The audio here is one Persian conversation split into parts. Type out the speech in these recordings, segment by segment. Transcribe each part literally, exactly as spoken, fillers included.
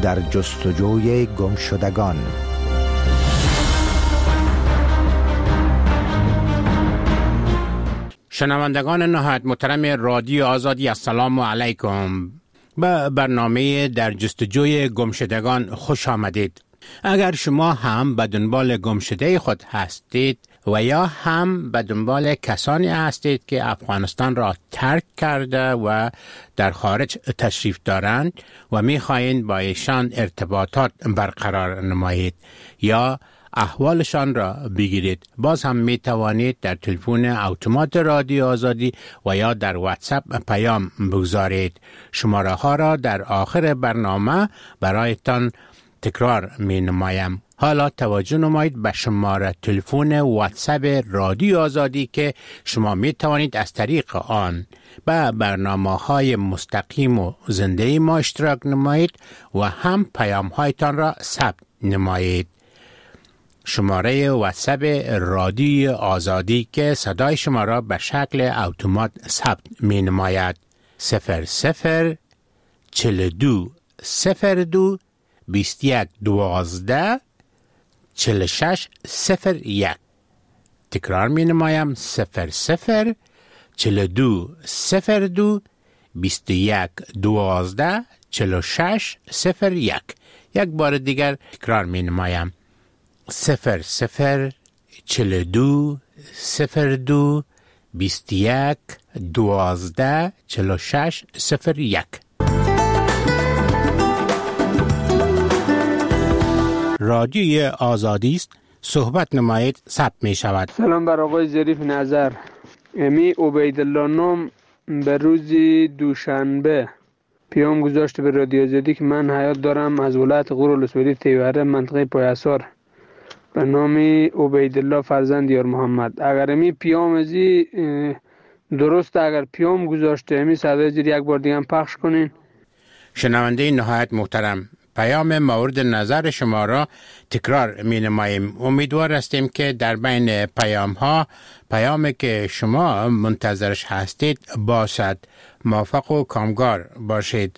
در جستجوی گمشدگان. شنوندگان نهایت محترم رادیو آزادی، السلام علیکم. به برنامه در جستجوی گمشدگان خوش آمدید. اگر شما هم به دنبال گمشده خود هستید و یا هم به دنبال کسانی هستید که افغانستان را ترک کرده و در خارج تشریف دارند و می‌خواهید با ایشان ارتباطات برقرار نمایید یا احوالشان را بگیرید، باز هم می توانید در تلفن اتومات رادیو آزادی و یا در واتساپ پیام بگذارید. شماره ها را در آخر برنامه برایتان تکرار می نمایم. حالا توجه نمایید به شماره تلفن واتساپ رادیو آزادی که شما می توانید از طریق آن به برنامه های مستقیم و زنده ما اشتراک نمایید و هم پیام هایتان را ثبت نمایید. شماره واتساپ رادیو آزادی که صدای شما را به شکل اتومات ثبت می نماید صفر صفر چل دو صفر دو بیست یک دوازده چل شش صفر یک. تکرار می نمایم صفر صفر چل دو صفر دو بیست یک دوازده چل شش صفر یک. یک بار دیگر تکرار می نمایم صفر صفر چل دو صفر دو بیست یک دوازده چل شش صفر یک. رادیوی آزادی است، صحبت نمایید، ثبت می شود. سلام بر آقای ظریف نظر. امی عبیدالله نام به روز دوشنبه پیام گذاشته به رادیو آزادی که من حیات دارم از ولایت غور ولسوالی تیوره منطقه پایسار به نام عبیدالله فرزند یار محمد. اگر امی پیام ازی درست، اگر پیام گذاشته امی صدای زیر یک بار دیگه هم پخش کنین. شنونده نهایت محترم، پیام مورد نظر شما را تکرار می نماییم. امیدوار هستیم که در بین پیام ها پیامی که شما منتظرش هستید باشد. موفق و کامگار باشید.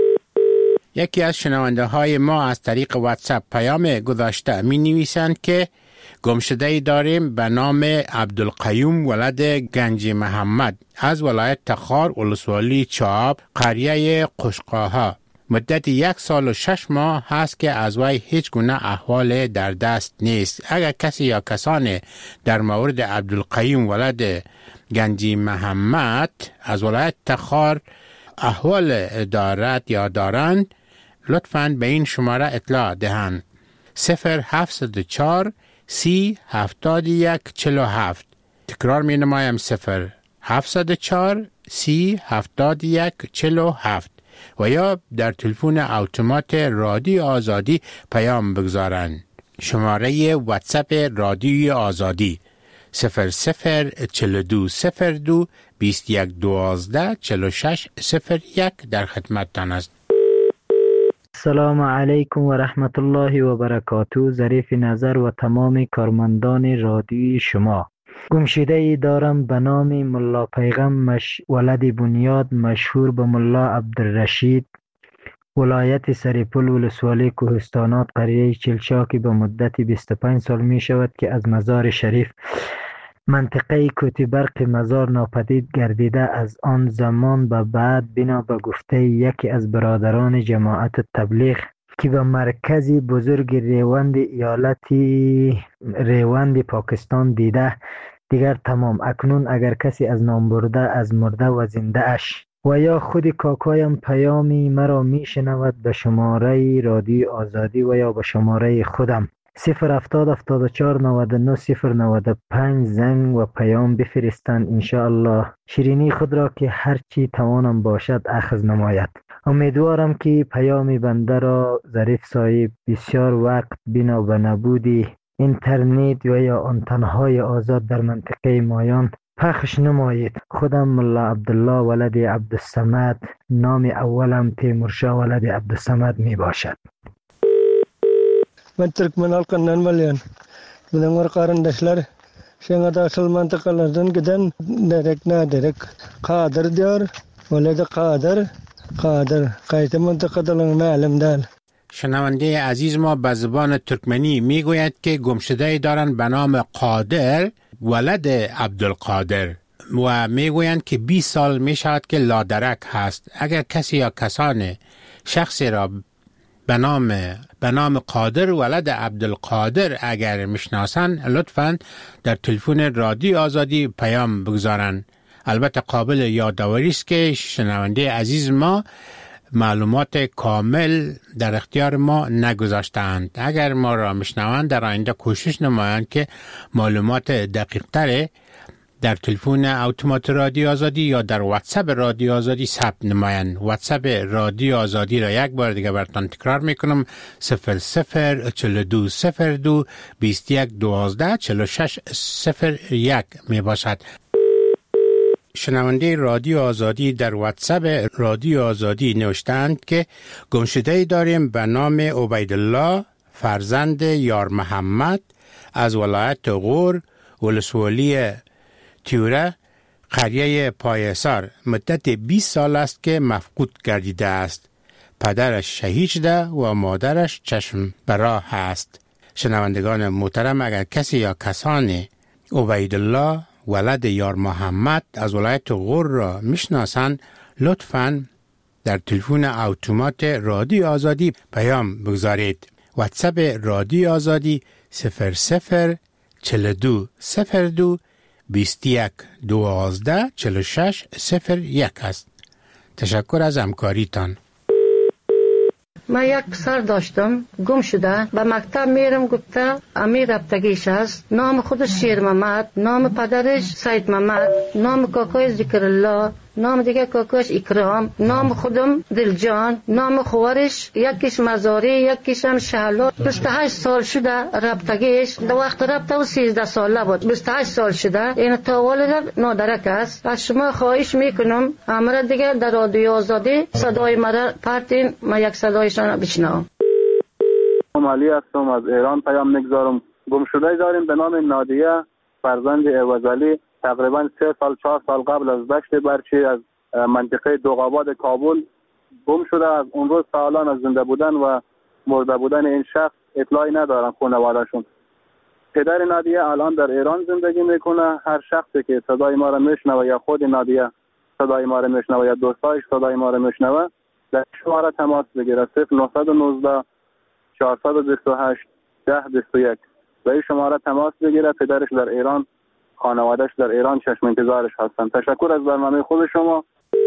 یکی از شنونده های ما از طریق واتساپ پیام گذاشته می نویسند که گمشده‌ای داریم به نام عبدالقیوم ولد گنجی محمد از ولایت تخار ولسوالی چاب قریه قشقاها. مدت یک سال و شش ماه هست که از وی هیچ گونه احوال در دست نیست. اگر کسی یا کسانی در مورد عبدالقیوم ولد گنجی محمد از ولایت تخار احوال دارد یا دارند، لطفاً به این شماره اطلاع دهند صفر هفت چهار سی هفتاد یک چل و هفت. تکرار می نمایم صفر هفت چهار سی هفتاد یک چل و هفت و یا در تلفن اتومات رادیو آزادی پیام بگذارند. شماره واتساپ رادیو آزادی صفر صفر چل دو صفر دو بیست یک دوازده چل شش صفر یک در خدمتتان است. السلام علیکم و رحمت الله و برکاته. ظریف نظر و تمام کارمندان رادیوی شما. گمشده‌ای دارم به نام ملا پیغم مش... ولد بنیاد مشهور به ملا عبدالرشید، ولایت سریپل ولسوالی کوهستانات قریه چلچاکی به مدت بیست و پنج سال می شود که از مزار شریف منطقه کوتی برق مزار ناپدید گردیده. از آن زمان به بعد بنا به گفته یکی از برادران جماعت تبلیغ که به مرکزی بزرگ ریوند ایالتی ریوند پاکستان دیده دیگر تمام. اکنون اگر کسی از نام برده از مرده و زنده اش و یا خود کاکایم پیامی مرا می شنود به شماره رادیو آزادی و یا به شماره خودم صفر هفتاد هفتاد و چهار نود و نه صفر نود و پنج زنگ و پیام بفرستند. انشاءالله شیرینی خود را که هرچی توانم باشد اخذ نماید. امیدوارم که پیام بنده را ظریف صاحب بسیار وقت بنا به نبودی اینترنت و یا آنتنهای آزاد در منطقه مایان پخش نمایید. خودم ملا عبدالله ولد عبدالصمد، نام اولم تیمورشاه ولد عبدالصمد می باشد. Ben Türkmen halkından malyan. Bunlar kardeşler şengada asıl mantıkalardan giden derek ne derek kadir diyor. Öyle de kadir kadir. Kayıtı mantıkadan mealim değil. شنونده عزیز ما به زبان ترکمنی میگوید که گمشده دارند به نام قادر ولد عبدالقادر و میگویند که بیست سال می شود که لادرک هست. اگر کسی یا کسان شخصی را به نام به نام قادر ولد عبدالقادر اگر میشناسند لطفاً در تلفن رادیو آزادی پیام بگذارند. البته قابل یادآوری است که شنونده عزیز ما معلومات کامل در اختیار ما نگذاشتند. اگر ما را میشنوند در آینده کوشش نمایند که معلومات دقیق تر در تلفن اتومات رادیو آزادی یا در واتساپ رادیو آزادی ثبت نمایند. واتساپ رادیو آزادی را یک بار دیگه براتون تکرار میکنم: صفر صفر چهل و دو صفر دو بیست و یک دوازده چهل و شش صفر یک می باشد. شنونده رادیو آزادی در واتساپ رادیو آزادی نوشتند که گمشده داریم به نام عبیدالله فرزند یار محمد از ولایت غور ولسوالی تیوره قریه پایسار. مدت بیست سال است که مفقود گردیده است. پدرش شهید شده و مادرش چشم برا هست. شنوندگان محترم، اگر کسی یا کسانی عبیدالله ولد یار محمد از ولایت غور را میشناسند لطفاً در تلفن اتومات رادیو آزادی پیام بگذارید. واتساپ رادیو آزادی صفر صفر چهل و دو صفر دو بیست و یک دوازده چهل و شش صفر یک است. تشکر از همکاریتان. من یک پسر داشتم گم شده، به مکتب میرم گفته امیر رفتگیش است. نام خودش شیر محمد، نام پدرش سید محمد، نام کاکای ذکر الله، نام دیگه کاکاش اکرام، نام خودم دلجان، نام خوارش یکیش مزاری یکیش هم شهلا. بیست و هشت سال شده رفتگیش. در وقت رفته و سیزده ساله بود. بیست و هشت سال شده. این تا والد نادرک است. از شما خواهش میکنم امر دیگه در رادیو آزادی صدای مرا پرتین، ما یک صدایشان بشنوم. علی هستم از ایران پیام میگذارم. گمشده داریم به نام نادیه فرزند عوضعلی. تقریبا سه سال چهار سال قبل از دشت برچی از منطقه دوغاباد کابل گم شده. از اون روز سالان از زنده بودن و مرده بودن این شخص اطلاعی ندارن خانواده‌شون. پدر نادیه الان در ایران زندگی میکنه. هر شخصی که صدای ما را میشنوه یا خود نادیه صدای ما را میشنوه یا دوستایش صدای ما را میشنوه در شماره تماس بگیره: صفر نه یک نه چهارصد و بیست و هشت ده بیست و یک. به این شماره تماس بگیره. پدرش در ایران، خانواده‌اش در ایران چشم انتظارش هستن. تشکر از برنامه خوب شما.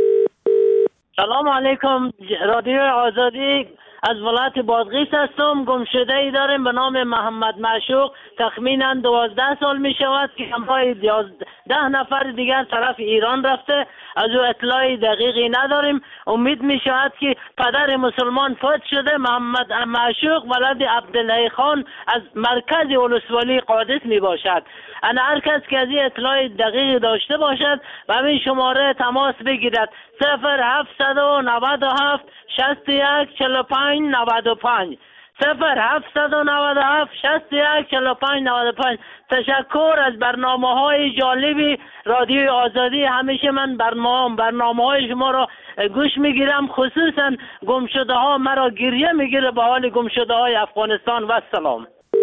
سلام علیکم. رادیو آزادی از ولایت بادغیس هستم. گمشده ای داریم به نام محمد معشوق. تخمینا دوازده سال می شود که همراه ده نفر دیگر طرف ایران رفته. از او اطلاعی دقیقی نداریم. امید می شود که پدر مسلمان فوت شده. محمد معشوق ولد عبدالله خان از مرکز ولسوالی قادس می باشد. انا هر کس که از این اطلاع دقیقی داشته باشد و همین شماره تماس بگیرد: صفر هفتصد و نود و هفت شصت و یک چهل و پنج نود و پنج صفر هفتصد و نود و هفت شصت و یک چهل و پنج نود و پنج. تشکر از برنامه‌های جالبی رادیو آزادی. همیشه من برنامه برنامه‌های شما را گوش میگیرم، خصوصا گمشده ها مرا گریه میگیره به حال گمشده های افغانستان. و سلام.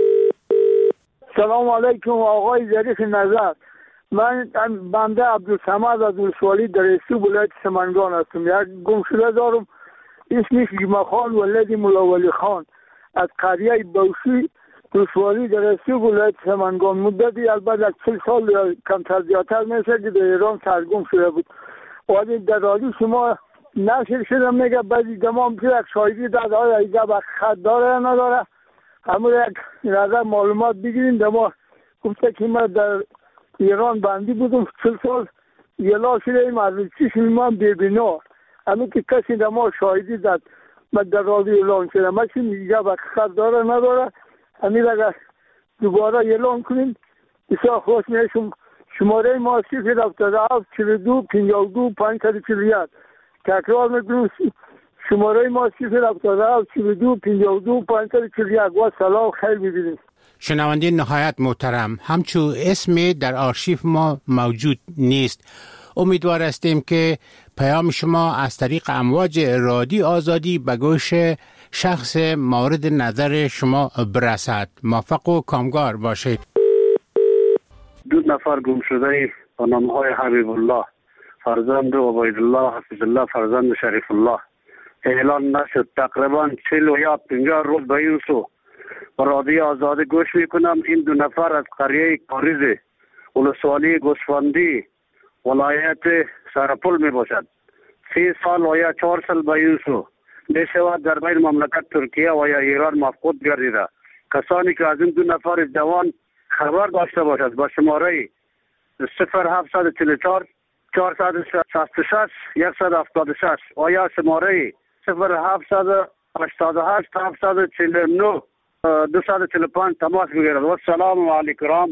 سلام علیکم آقای ظریف نظر. من بنده عبدالصمد از ولسوالی در استو ولایت سمنگان هستم. یک گمشده دارم اسمش جمعه خان ولد مولا ولی خان از قریه بوشی ولسوالی در استو ولایت سمنگان. مدتی البته چهل سال یا کمتر زیادتر میشه که در ایران سرگم شده بود. ولی در رادیو شما نشر شده میگه بعضی دمام که یک شاهدی داده های ایجا با خط داره یا نداره. همون یک نظر معلومات بگیرین. دما گفته که من در ایران بندی بودم چل سال یلا شده ایم از چیش من ببینا. همین که کسی دما شاهدی داد من در رادیو اعلان شده. من چی میگه با خط داره نداره. همین اگر دوباره اعلان کنیم بسیار خوش میشم. شماره ما صفر هفتاد و هفت چهل و دو پنجاه و دو پانصد و چهل و یک. تکرار میکنم شماره ما صفر هفتاد و هفت چهل و دو پنجاه و دو پانصد و چهل و یک. و سلام خیر ببینید. شنونده نهایت محترم، همچون اسمی در آرشیف ما موجود نیست. امیدوار هستیم که پیام شما از طریق امواج رادیو آزادی به گوش شخص مورد نظر شما برسد. موفق و کامگار باشید. دو نفر گم شده با نامهای حبیب الله فرزند عبید الله حفظ الله فرزند شریف الله اعلان نشد. تقریبا چهل و یا پنجاه روز به این سو رادیو آزادی گوش میکنم. این دو نفر از قریه کاریز ولسوالی گوسفندی ولایت سرپل می باشد. سی سال و یا چهار سال به این سو می شود در بین مملکت ترکیه و یا ایران مفقود گردیده. کسانی که از این دو نفر جوان خبر داشته باشد با شماره صفر هفتصد و چهل و چهار چهارصد و شصت و شش صد و هفتاد و شش و یا شماره صفر هفتصد و هشتاد و هشت هفتصد و چهل و نه دویست و چهل و پنج تماس بگیرد. و السلام علیکم.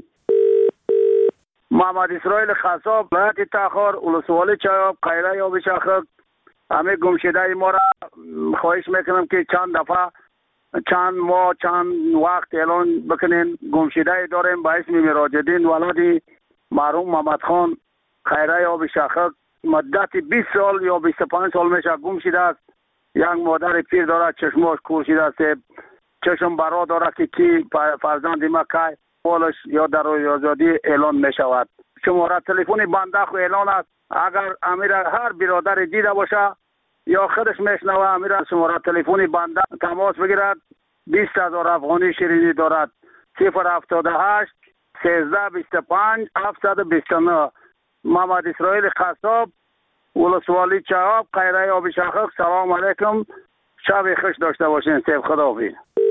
محمد اسرائیل خصاب ولایت تخار ولسوالی چایاب قیره یا بشاخک همه گمشده ما را خواهش میکنم که چند دفعه چند ماه چند وقت اعلان بکنین. گمشده داریم با اسم مراجدین ولد مرحوم محمد خان خیره یا بشاخک مدت بیست سال یا بیست و پنج سال میشه گم شده است. یک مادر پیر دارد چشماش کور شده است، چشم برا دارد که کی فرزند ما که پولش یا در آزادی اعلان می شود. شماره تلفن بنده خو اعلان است. اگر امیر هر برادر دیده باشه یا خودش میشنوه امیر شماره تلفن بنده تماس بگیرد. بیست هزار افغانی شیرینی دارد. صفر هفتاد و هشت سیزده بیست و پنج هفتصد و بیست و نه. محمد اسرائیل خصاب ولسوالی چهاب قیره آب شاخک. سلام علیکم، شب خوش داشته باشین. سیف خداحافظ.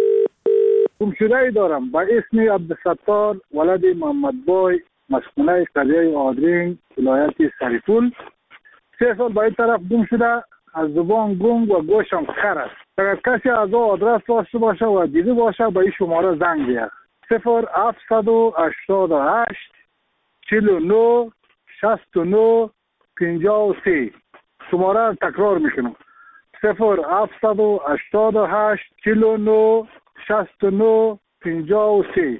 گمشده ای دارم با اسم عبدالستار ولد محمد بای مسکونه قریه آدرین ولایت سرپل. سه سال به این طرف گم شده. از زبان گم و گوشم خر است. اگر کسی از او آدرس داشته باشه و دیده باشه به این شماره زنگ بیاد. صفر هفتصد و هشتاد و هشت چهل و نه شصت و نه پنجاه و سه. شماره را تکرار میکنم. صفر هفتصد و هشتاد و هشت چهل و نه شصت و نه پنجاه و سه.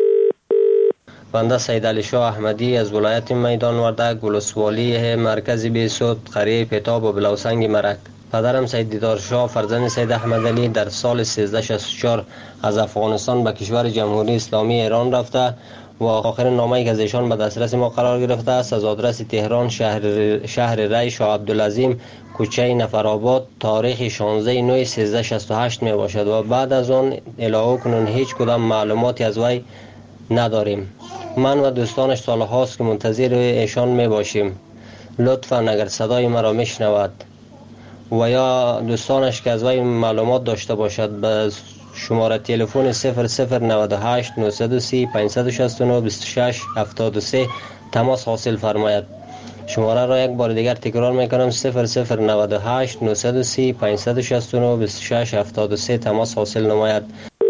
بنده سید علی شاه احمدی از ولایت میدان وردک ولسوالی مرکز بیسود قریه پیتاب و بلوسنگ مرک. پدرم سید دیدار شاه فرزند سید احمد علی در سال سیزده شصت و چهار از افغانستان به کشور جمهوری اسلامی ایران رفته و آخر نامه‌ای که از ایشان به دسترس ما قرار گرفته است از آدرس تهران شهر شهر ری شاه عبدالعظیم کوچه نفرآباد تاریخ شانزده نه سیزده شصت و هشت می باشد و بعد از آن الهه کنون هیچ کدام معلوماتی از وی نداریم. من و دوستانش سال هاست که منتظر ایشان می باشیم. لطفا اگر صدای مرا میشنود و یا دوستانش که از وی معلومات داشته باشد به شماره تلفن صفر صفر نود و هشت نهصد و سی پانصد و شصت و نه بیست و شش هفتاد و سه تماس حاصل فرماید. شماره را یک بار دیگر تکرار میکنم. صفر صفر نود و هشت نهصد و سی پانصد و شصت و نه بیست و شش هفتاد و سه تماس حاصل نماید.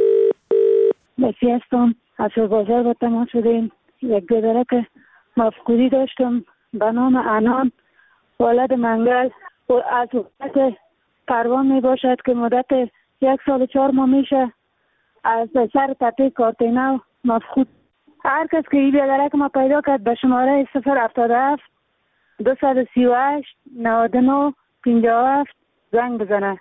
بسی هستم. از بازار با تماس شدیم. یک دادره که مفقودی داشتم به نام انان ولد منگل و از وقت پروان می باشد که مدت یک سال و چهار ماه میشه از سر تپه کارتینو مفقود. هر کس که این بیادره که ما پیدا کرد به شماره صفر هفتاد و هفت دویست و سی و هشت نود و نه پنجاه و هفت زنگ بزنه.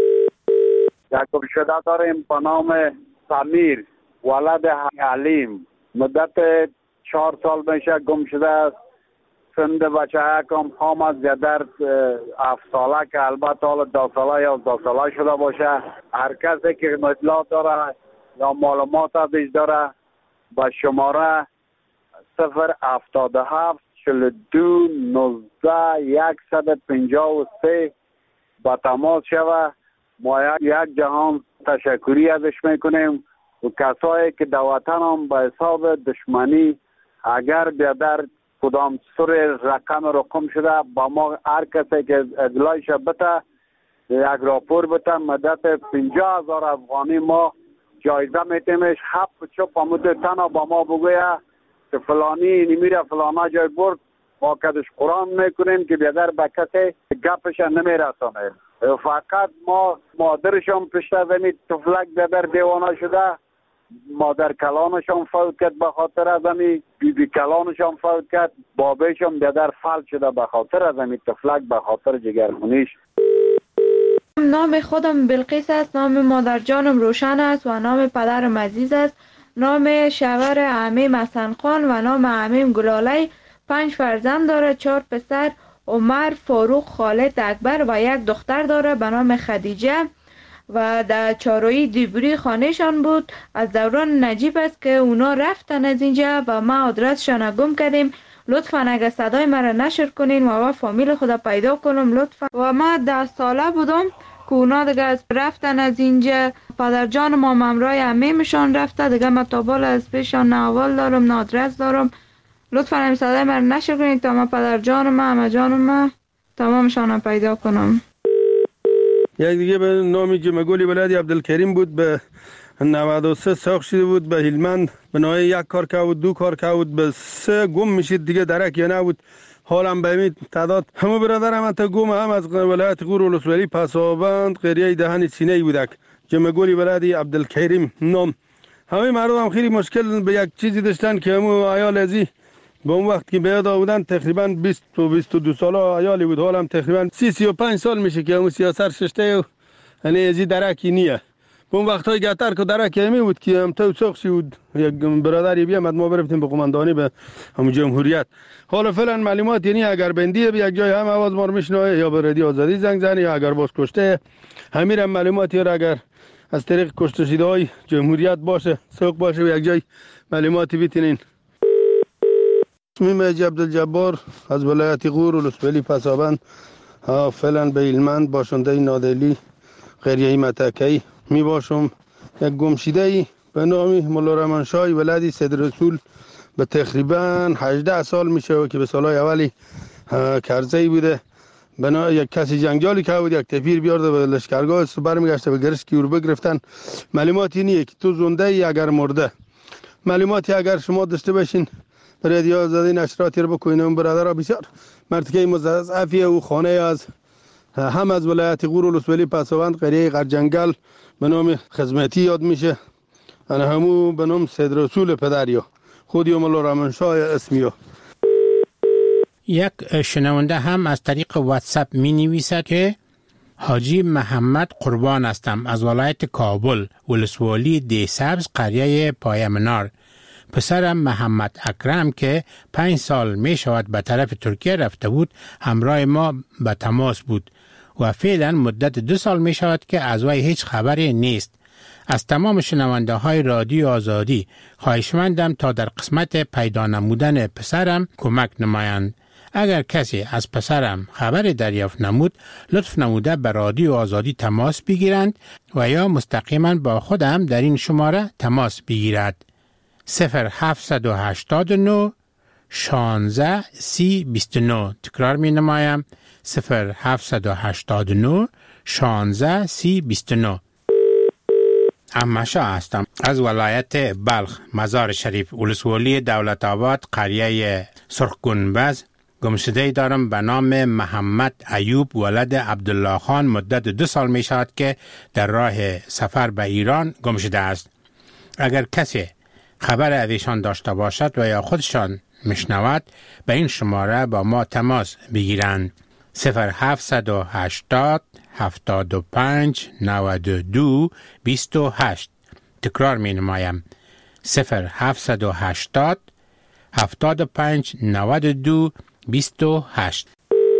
یک گمشده داریم به نام سمیر ولد علیم مدت چهار سال میشه گم شده است. سند بچه کم خام از در هفت ساله که البته حالا دو ساله یا دو ساله شده باشه. هر کسی که اطلاعات داره یا معلومات ازش داره با شماره صفر هفتاد و هفت چهل و دو نوزده صد و پنجاه و سه با تماس شوه. ما یک جهان تشکری ازش میکنیم و کسایی که در وطن هم به حساب دشمنی اگر بیادر کدام سر رقم رقم شده با ما هر کسی که اطلاعش بده یک راپور بده مدت پنجاه هزار افغانی ما جایزه میتیمش. هفت چوب امود تنها با ما بگویه که فلانی نمیره فلانا جای برد ما کدش قرآن میکنیم که بیادر به کسی گپش نمیرسانه. فقط ما مادرشم پشت زمین تفلک بیادر دیوانه شده. مادر کلانشان فوت کرد به خاطر از امی. بی بی کلانشان فوت کرد. بابیشان بیادر فلج شده به خاطر از امی تفلک به خاطر جگرخونیش. نام خودم بلقیس است، نام مادر جانم روشن است و نام پدرم عزیز است. نام شوهر عمیم حسن خان و نام عمیم گلاله. پنج فرزند داره، چهار پسر، عمر، فاروق، خالد، اکبر و یک دختر داره به نام خدیجه و در چاروی دیبری خانهشان بود. از دوران نجیب است که اونا رفتن از اینجا و ما آدرسشان گم کردیم. لطفاً اگه صدای مرا نشر کنین و ما فامیل خدا پیدا کنم لطفاً. و ما ده ساله بودم که اونا دیگه از رفتن از اینجا. پدر جان ما ممرای عمیمشان رفته دیگه. ما تابال از پیشان نه اول دارم نه آدرس دارم. لطفاً همین صدای مرا نشر کنین تا ما پدر جان ما همه جان ما تمامشان پیدا کنم. یک دیگه به نامی جمگولی ولادی عبدالکریم بود، به نود و سه ساخت شده بود، به هلمند به نوعی یک کار که بود، دو کار که بود، به سه گم میشید دیگه درک یا نبود. حالم به این تعداد همه برادرم هم تا گم هم از ولایت غور ولسوالی پسابند قریه دهن سینه بودک. جمگولی ولادی عبدالکریم نام. همه مردم هم خیلی مشکل به یک چیزی داشتن که همو عیال ازی به اون وقت که بیاد بودن تقریبا بیست و بیست و دو ساله عیالی بود. حالم تقریبا سی سی و پنج سال میشه که همو سیاست ششته و یعنی ازی درکی نیه. به اون وقت های گتر که درکی همی بود که هم تو ساخشی بود. یک برادری بیامد ما برفتیم به قماندانی به همون جمهوریت. حالا فعلا معلومات یعنی اگر بندیه به یک جای هم آواز ما رو میشنوه یا به رادیو آزادی زنگ زنی یا اگر باز کشته همین هم معلوماتی را اگر از طریق کشته شده های جمهوریت باشه سوق باشه به یک جای معلوماتی بیتینین. اسمیم اجی عبدالجبار از ولایت غور ولسوالی پسابند فعلا به هلمند باشنده نادلی قریه متکی می باشم. یک گمشیده ای به نام مولا رحمانشاه ولادی سید رسول به تقریبا هجده سال میشه که به سالهای اولی کرزی بوده. بنا یک کسی جنگجالی که بود یک تفیر بیارده به لشکرگاه است برمیگشته به گرش کی رو بگرفتن. معلوماتی نیه که تو زنده ای اگر مرده. معلوماتی اگر شما داشته باشین رادیو آزادی نشراتی رو بکنین. اون برادرها بسیار مرتکه مضاعفی او خانه از هم از ولایت غور ولسوالی پسابند قریه قرجنگل به نام خدمتی یاد میشه. انا همو به نام سید رسول پدریا خودی مولا رحمانشاه اسمیو. یک شنونده هم از طریق واتساپ می نویسد که حاجی محمد قربان هستم از ولایت کابل ولسوالی دی سبز قریه پایمنار. پسرم محمد اکرم که پنج سال می شود به طرف ترکیه رفته بود همراه ما به تماس بود و فعلا مدت دو سال می شود که از وی هیچ خبری نیست. از تمام شنونده های رادیو آزادی خواهشمندم تا در قسمت پیدا نمودن پسرم کمک نمایند. اگر کسی از پسرم خبر دریافت نمود لطف نموده به رادیو آزادی تماس بگیرند و یا مستقیما با خودم در این شماره تماس بگیرد. صفر هفت هشت نه شانزده سی بیست و نه. تکرار می نمایم صفر هفت هشت نه شانزده سی بیست و نه. احمدشاه هستم از ولایت بلخ مزار شریف ولسوالی دولت آباد قریه سرخ گنبز. گمشده دارم به نام محمد ایوب ولد عبدالله خان. مدت دو سال می شود که در راه سفر به ایران گمشده است. اگر کسی خبر از ایشان داشته باشد و یا خودشان میشنود به این شماره با ما تماس بگیرند. صفر هفت هشتاد هفتاد و پنج نود و دو بیست و هشت. تکرار می نمایم صفر هفت هشتاد هفتاد و پنج نود و دو بیست و هشت.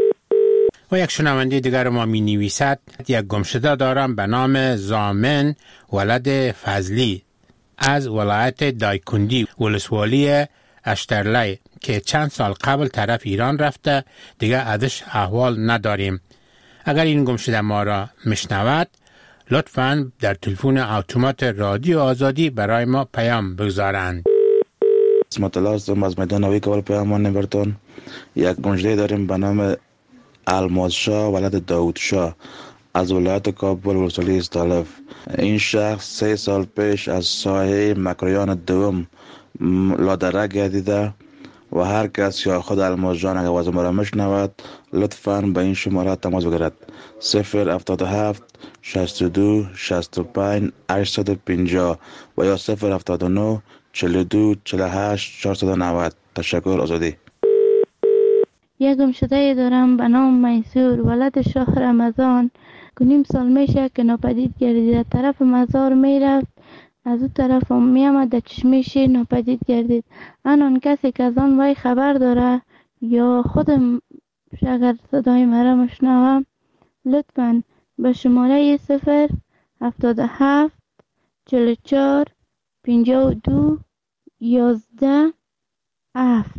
و یک شنونده دیگر ما می نویسد یک گمشده دارم به نام زامن ولد فضلی از ولایت دایکندی ولسوالی اشترلی که چند سال قبل طرف ایران رفته دیگه ازش احوال نداریم. اگر این گمشده ما را میشنود لطفاً در تلفن اتومات رادیو آزادی برای ما پیام بگذارند. اسمت الله هستم از میدان نوی کابل پیامان نبرتون. یک گمشده داریم به نام الماس شاه ولد داود شاه از ولایت کابل ولسوالی استالف. این شخص سه سال پیش از ساحه مکریان دوم لادره گردیده و هر کس یا خود الماس جان اگر وزن مرا مشنود لطفاً به این شماره تماس بگیرد. صفر هفتاد و هفت شصت و دو شصت و پنج هشتصد و پنجاه و یا صفر هفتاد و نه چهل و دو چهل و هشت چهارصد و نود. تشکر. آزادی. یک گمشده دارم به نام میسور ولد شاه رمضان که نیم سال میشه که ناپدید گردید. طرف مزار میرفت از اون طرف هم میامد در چشمه شیر ناپدید گردید. آن کسی که از آن وی خبر داره یا خودم اگر صدای مرا مشنوم لطفاً به شماره صفر هفتاد و هفت چهل و چهار پنجاه و دو یازده هفت.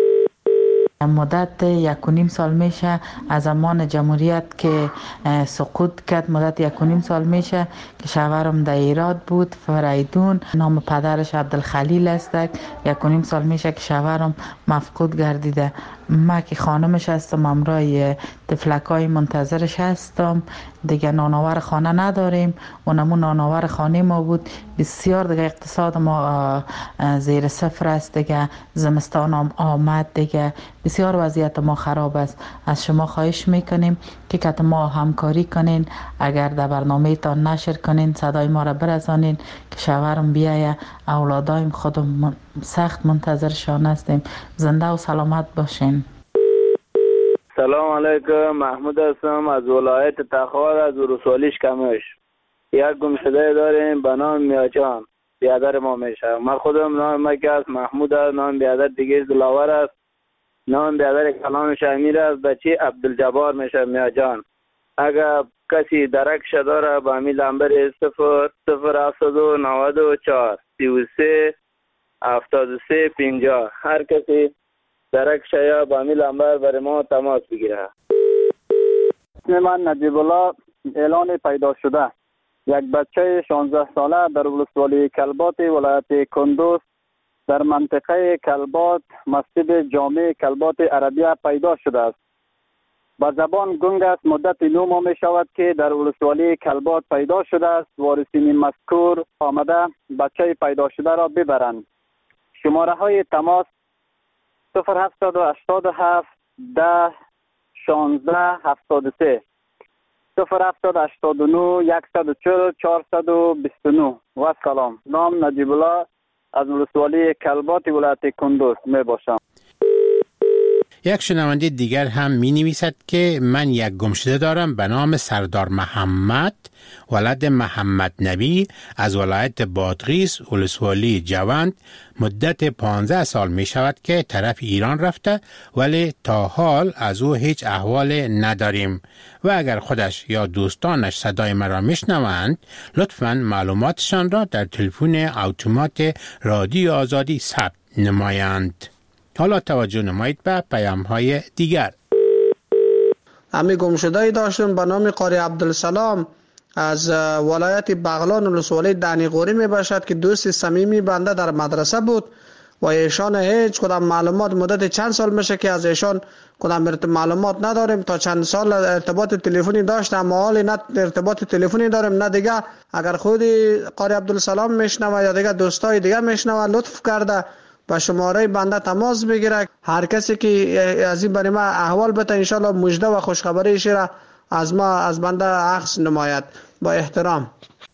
مدت یک و نیم سال میشه از زمان جمهوریت که سقوط کرد. مدت یک و نیم سال میشه که شوهرم در ایراد بود، فریدون، نام پدرش عبدالخلیل است. یک و نیم سال میشه که شوهرم مفقود گردیده. ما که خانمش هستم، امرای تفلکای منتظرش هستم. دیگه نانآور خانه نداریم. اونمون نانآور خانه ما بود. بسیار دیگه اقتصاد ما زیر صفر است. دیگه زمستان هم آمد، دیگه بسیار وضعیت ما خراب است. از شما خواهش میکنیم که کت ما همکاری کنین. اگر در برنامه تان نشر کنین، صدای ما را برسانین که شوهرم بیایه. اولادایم خودم سخت منتظرشان هستیم. زنده و سلامت باشین. سلام علیکم، محمود هستم از ولایت تخار از ولسوالی کمش. یک گمشده داریم به نام میاجان، بیادر ما میشه. من خودم نام مکه است، محمود است. نام بیادر دیگه دلاور است. نام بیادر کلامش امیر است. بچه عبدالجبار میشه میاجان. اگر کسی درکش داره با امی لنبر صفر صفر هفتاد و نود و چهار سی و سه هفتاد و سه پنجاه. هر کسی درکش یا با امی لنبر برای ما تماس بگیره. اسم من نجیب الله، اعلان پیدا شده. یک بچه شانزده ساله در ولسوالی کلبات ولایت کندوز در منطقه کلبات مسجد جامع کلبات عربیه پیدا شده است. با زبان گنگ است. مدت نو ماه می شود که در ولسوالی کلبات پیدا شده است. وارثین مذکور آمده بچه پیدا شده را ببرند. شماره های تماس صفر هفتاد و هشتاد و هفت ده شانزده هفتاد و سه صفر هفتاد هشتاد و نه یکصد و چهل چهارصد و بیست و نه. و سلام. نام نجیب الله از ولسوالی کلبات ولایت کندوز می باشم. یک شنونده دیگر هم می نویسد که من یک گمشده دارم به نام سردار محمد ولد محمد نبی از ولایت بادغیس ولسوالی جوند. مدت پانزده سال می شود که طرف ایران رفته ولی تا حال از او هیچ احوال نداریم و اگر خودش یا دوستانش صدای مرا می شنوند لطفاً معلوماتشان را در تلفن اتومات رادیو آزادی ثبت نمایند. حالا توجه نمایید به پیام های دیگر. امی گمشده‌ای داشتم به نام قاری عبدالسلام از ولایت بغلان ولسوالی دنیقوری می باشد که دوست صمیمی بنده در مدرسه بود و ایشان هیچ کدام معلومات مدت چند سال میشه که از ایشان کدام معلومات نداریم. تا چند سال ارتباط تلفنی داشتم اما حالی نه ارتباط تلفنی داریم نه دیگه. اگر خودی قاری عبدالسلام میشنوه یا دیگه دوستای دیگه میشنوه لطف کرده با شماره بنده تماس بگیره. هر کسی که از این برای ما احوال بده انشالله مژده و خوشخبریش را از ما از بنده عکس نماید. با احترام.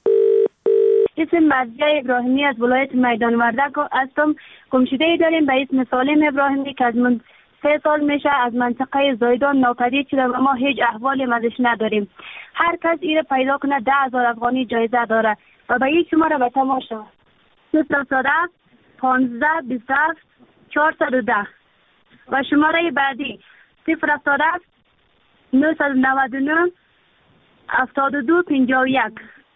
اسم مرضیه ابراهیمی از ولایت میدان وردک هستم. گمشده‌ای داریم به اسم سالم ابراهیمی که از من سه سال میشه از منطقه زایدان ناپدید شده و ما هیچ احوالی ازش نداریم. هر کس ایره پیدا کنه ده هزار افغانی جایزه داره و به این شماره به تماس شود. پانزده بیست و هفت چهارصد و ده و شماره بعدی صفر هفتاد و هفت نهصد و نود و نه هفتاد و دو پنجاه و یک.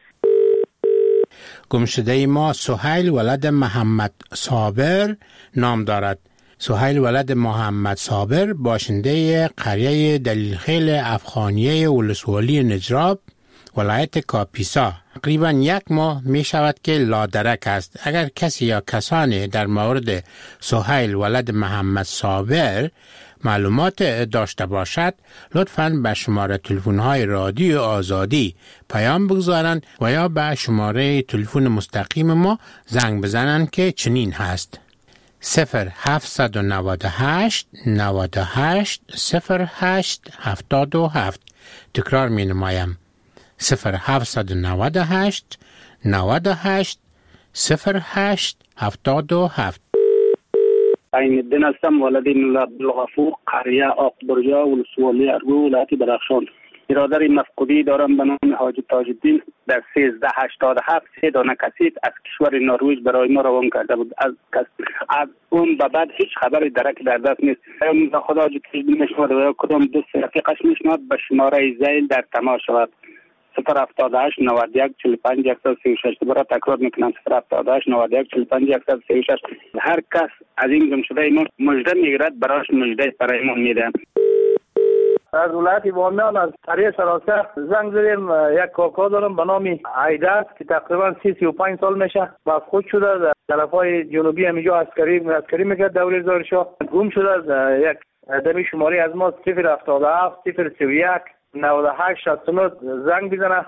گمشده ما سهیل ولد محمد صابر نام دارد. سهیل ولد محمد صابر باشنده قریه دلیلخیل افغانیه ولسوالی نجراب ولایت کاپیسا تقریبا یک ماه می شود که لادرک است. اگر کسی یا کسانی در مورد سهیل ولد محمد صابر معلومات داشته باشد لطفاً به شماره تلفن های رادیو آزادی پیام بگذارند و یا به شماره تلفن مستقیم ما زنگ بزنند که چنین هست: صفر هفتصد و نود و هشت نود و هشت صفر هشت هفتاد و هفت. تکرار می نمایم: صفر هفتصد و نود و هشت نود و هشت صفر هشت هفتاد و هفت. عین الدین هستم، ولد مولا عبدالغفور، قریه آقبرجا، ولسوالی ارگو، ولایت بدخشان. برادر مفقودی دارم به نام حاجی تاج الدین در سیزده هشتاد و هفت سه دانه کسیت از کشور نروژ برای ما روان کرده بود. از از اون به بعد هیچ خبری درک در دست نیست. یا خدا حاجی تاج الدین میشماد و یا کدام دوست رفیقش میشماد به شماره زیل در تماس شود. صفر هفتاد و هشت نود و یک چهل و پنج صد و سی و شش. دوباره تکرار میکنم صفر هفتاد و هشت نود و یک چهل و پنج صد و سی و شش. هر کس از این گمشده ما مژده میگیرد برایش مژده برایمون میده. از ولایت بامیان از قریه سراسر زنگ زدیم. یک کاکا دارم به نام عیدر که تقریبا سی سی و پنج سال میشه، مفقود شده در طرفای جنوبی همینجا عسکری عسکری میکرد دوره زارشاه. گم شده از یک دمی شماره از ما صفر هفتاد و هفت صفر سی و یک نود و هشت شصت و نه زنگ بزنه.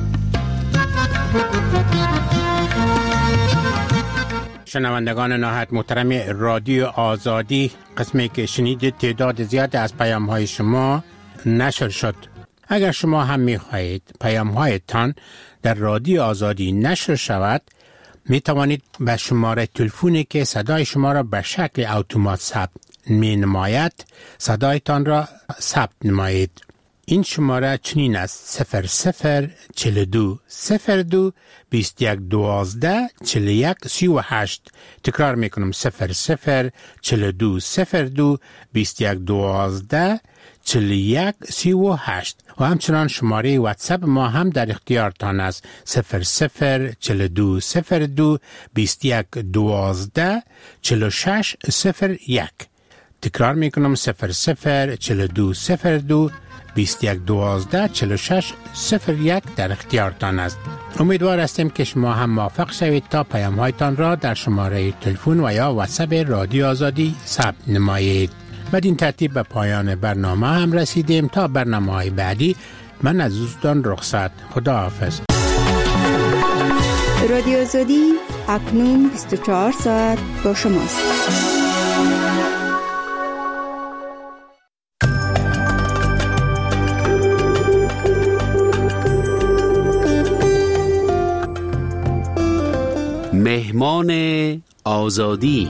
شنوندگان نهایت محترم رادیو آزادی، قسمی که شنیدید تعداد زیاد از پیام های شما نشر شد. اگر شما هم می خواهید پیام هایتان در رادیو آزادی نشر شود، می توانید به شماره تلفنی که صدای شما را به شکل اتومات ثبت می نماید صدایتان را ثبت نمایید. این شماره چنین است: صفر صفر چهل و دو صفر دو بیست و یک دوازده چهل و یک سی و هشت. تکرار میکنم: صفر صفر چهل و دو صفر دو بیست و یک دوازده چهل و یک سی و هشت. و همچنان شماره واتساپ ما هم در اختیارتان است: صفر صفر چهل و دو صفر دو بیست و یک دوازده چهل و شش صفر یک. تکرار میکنم: صفر صفر چهل و دو صفر دو بیست و یک دوازده چهل و شش صفر یک در اختیارتان است. امیدوار هستیم که شما هم موفق شوید تا پیام هایتان را در شماره تلفن و یا واتساپ رادیو آزادی ثبت نمایید. بدین ترتیب به پایان برنامه هم رسیدیم. تا برنامه های بعدی من از دوستان رخصت. خدا حافظ. رادیو آزادی اکنون بیست و چهار ساعت با شماست. مهمان آزادی.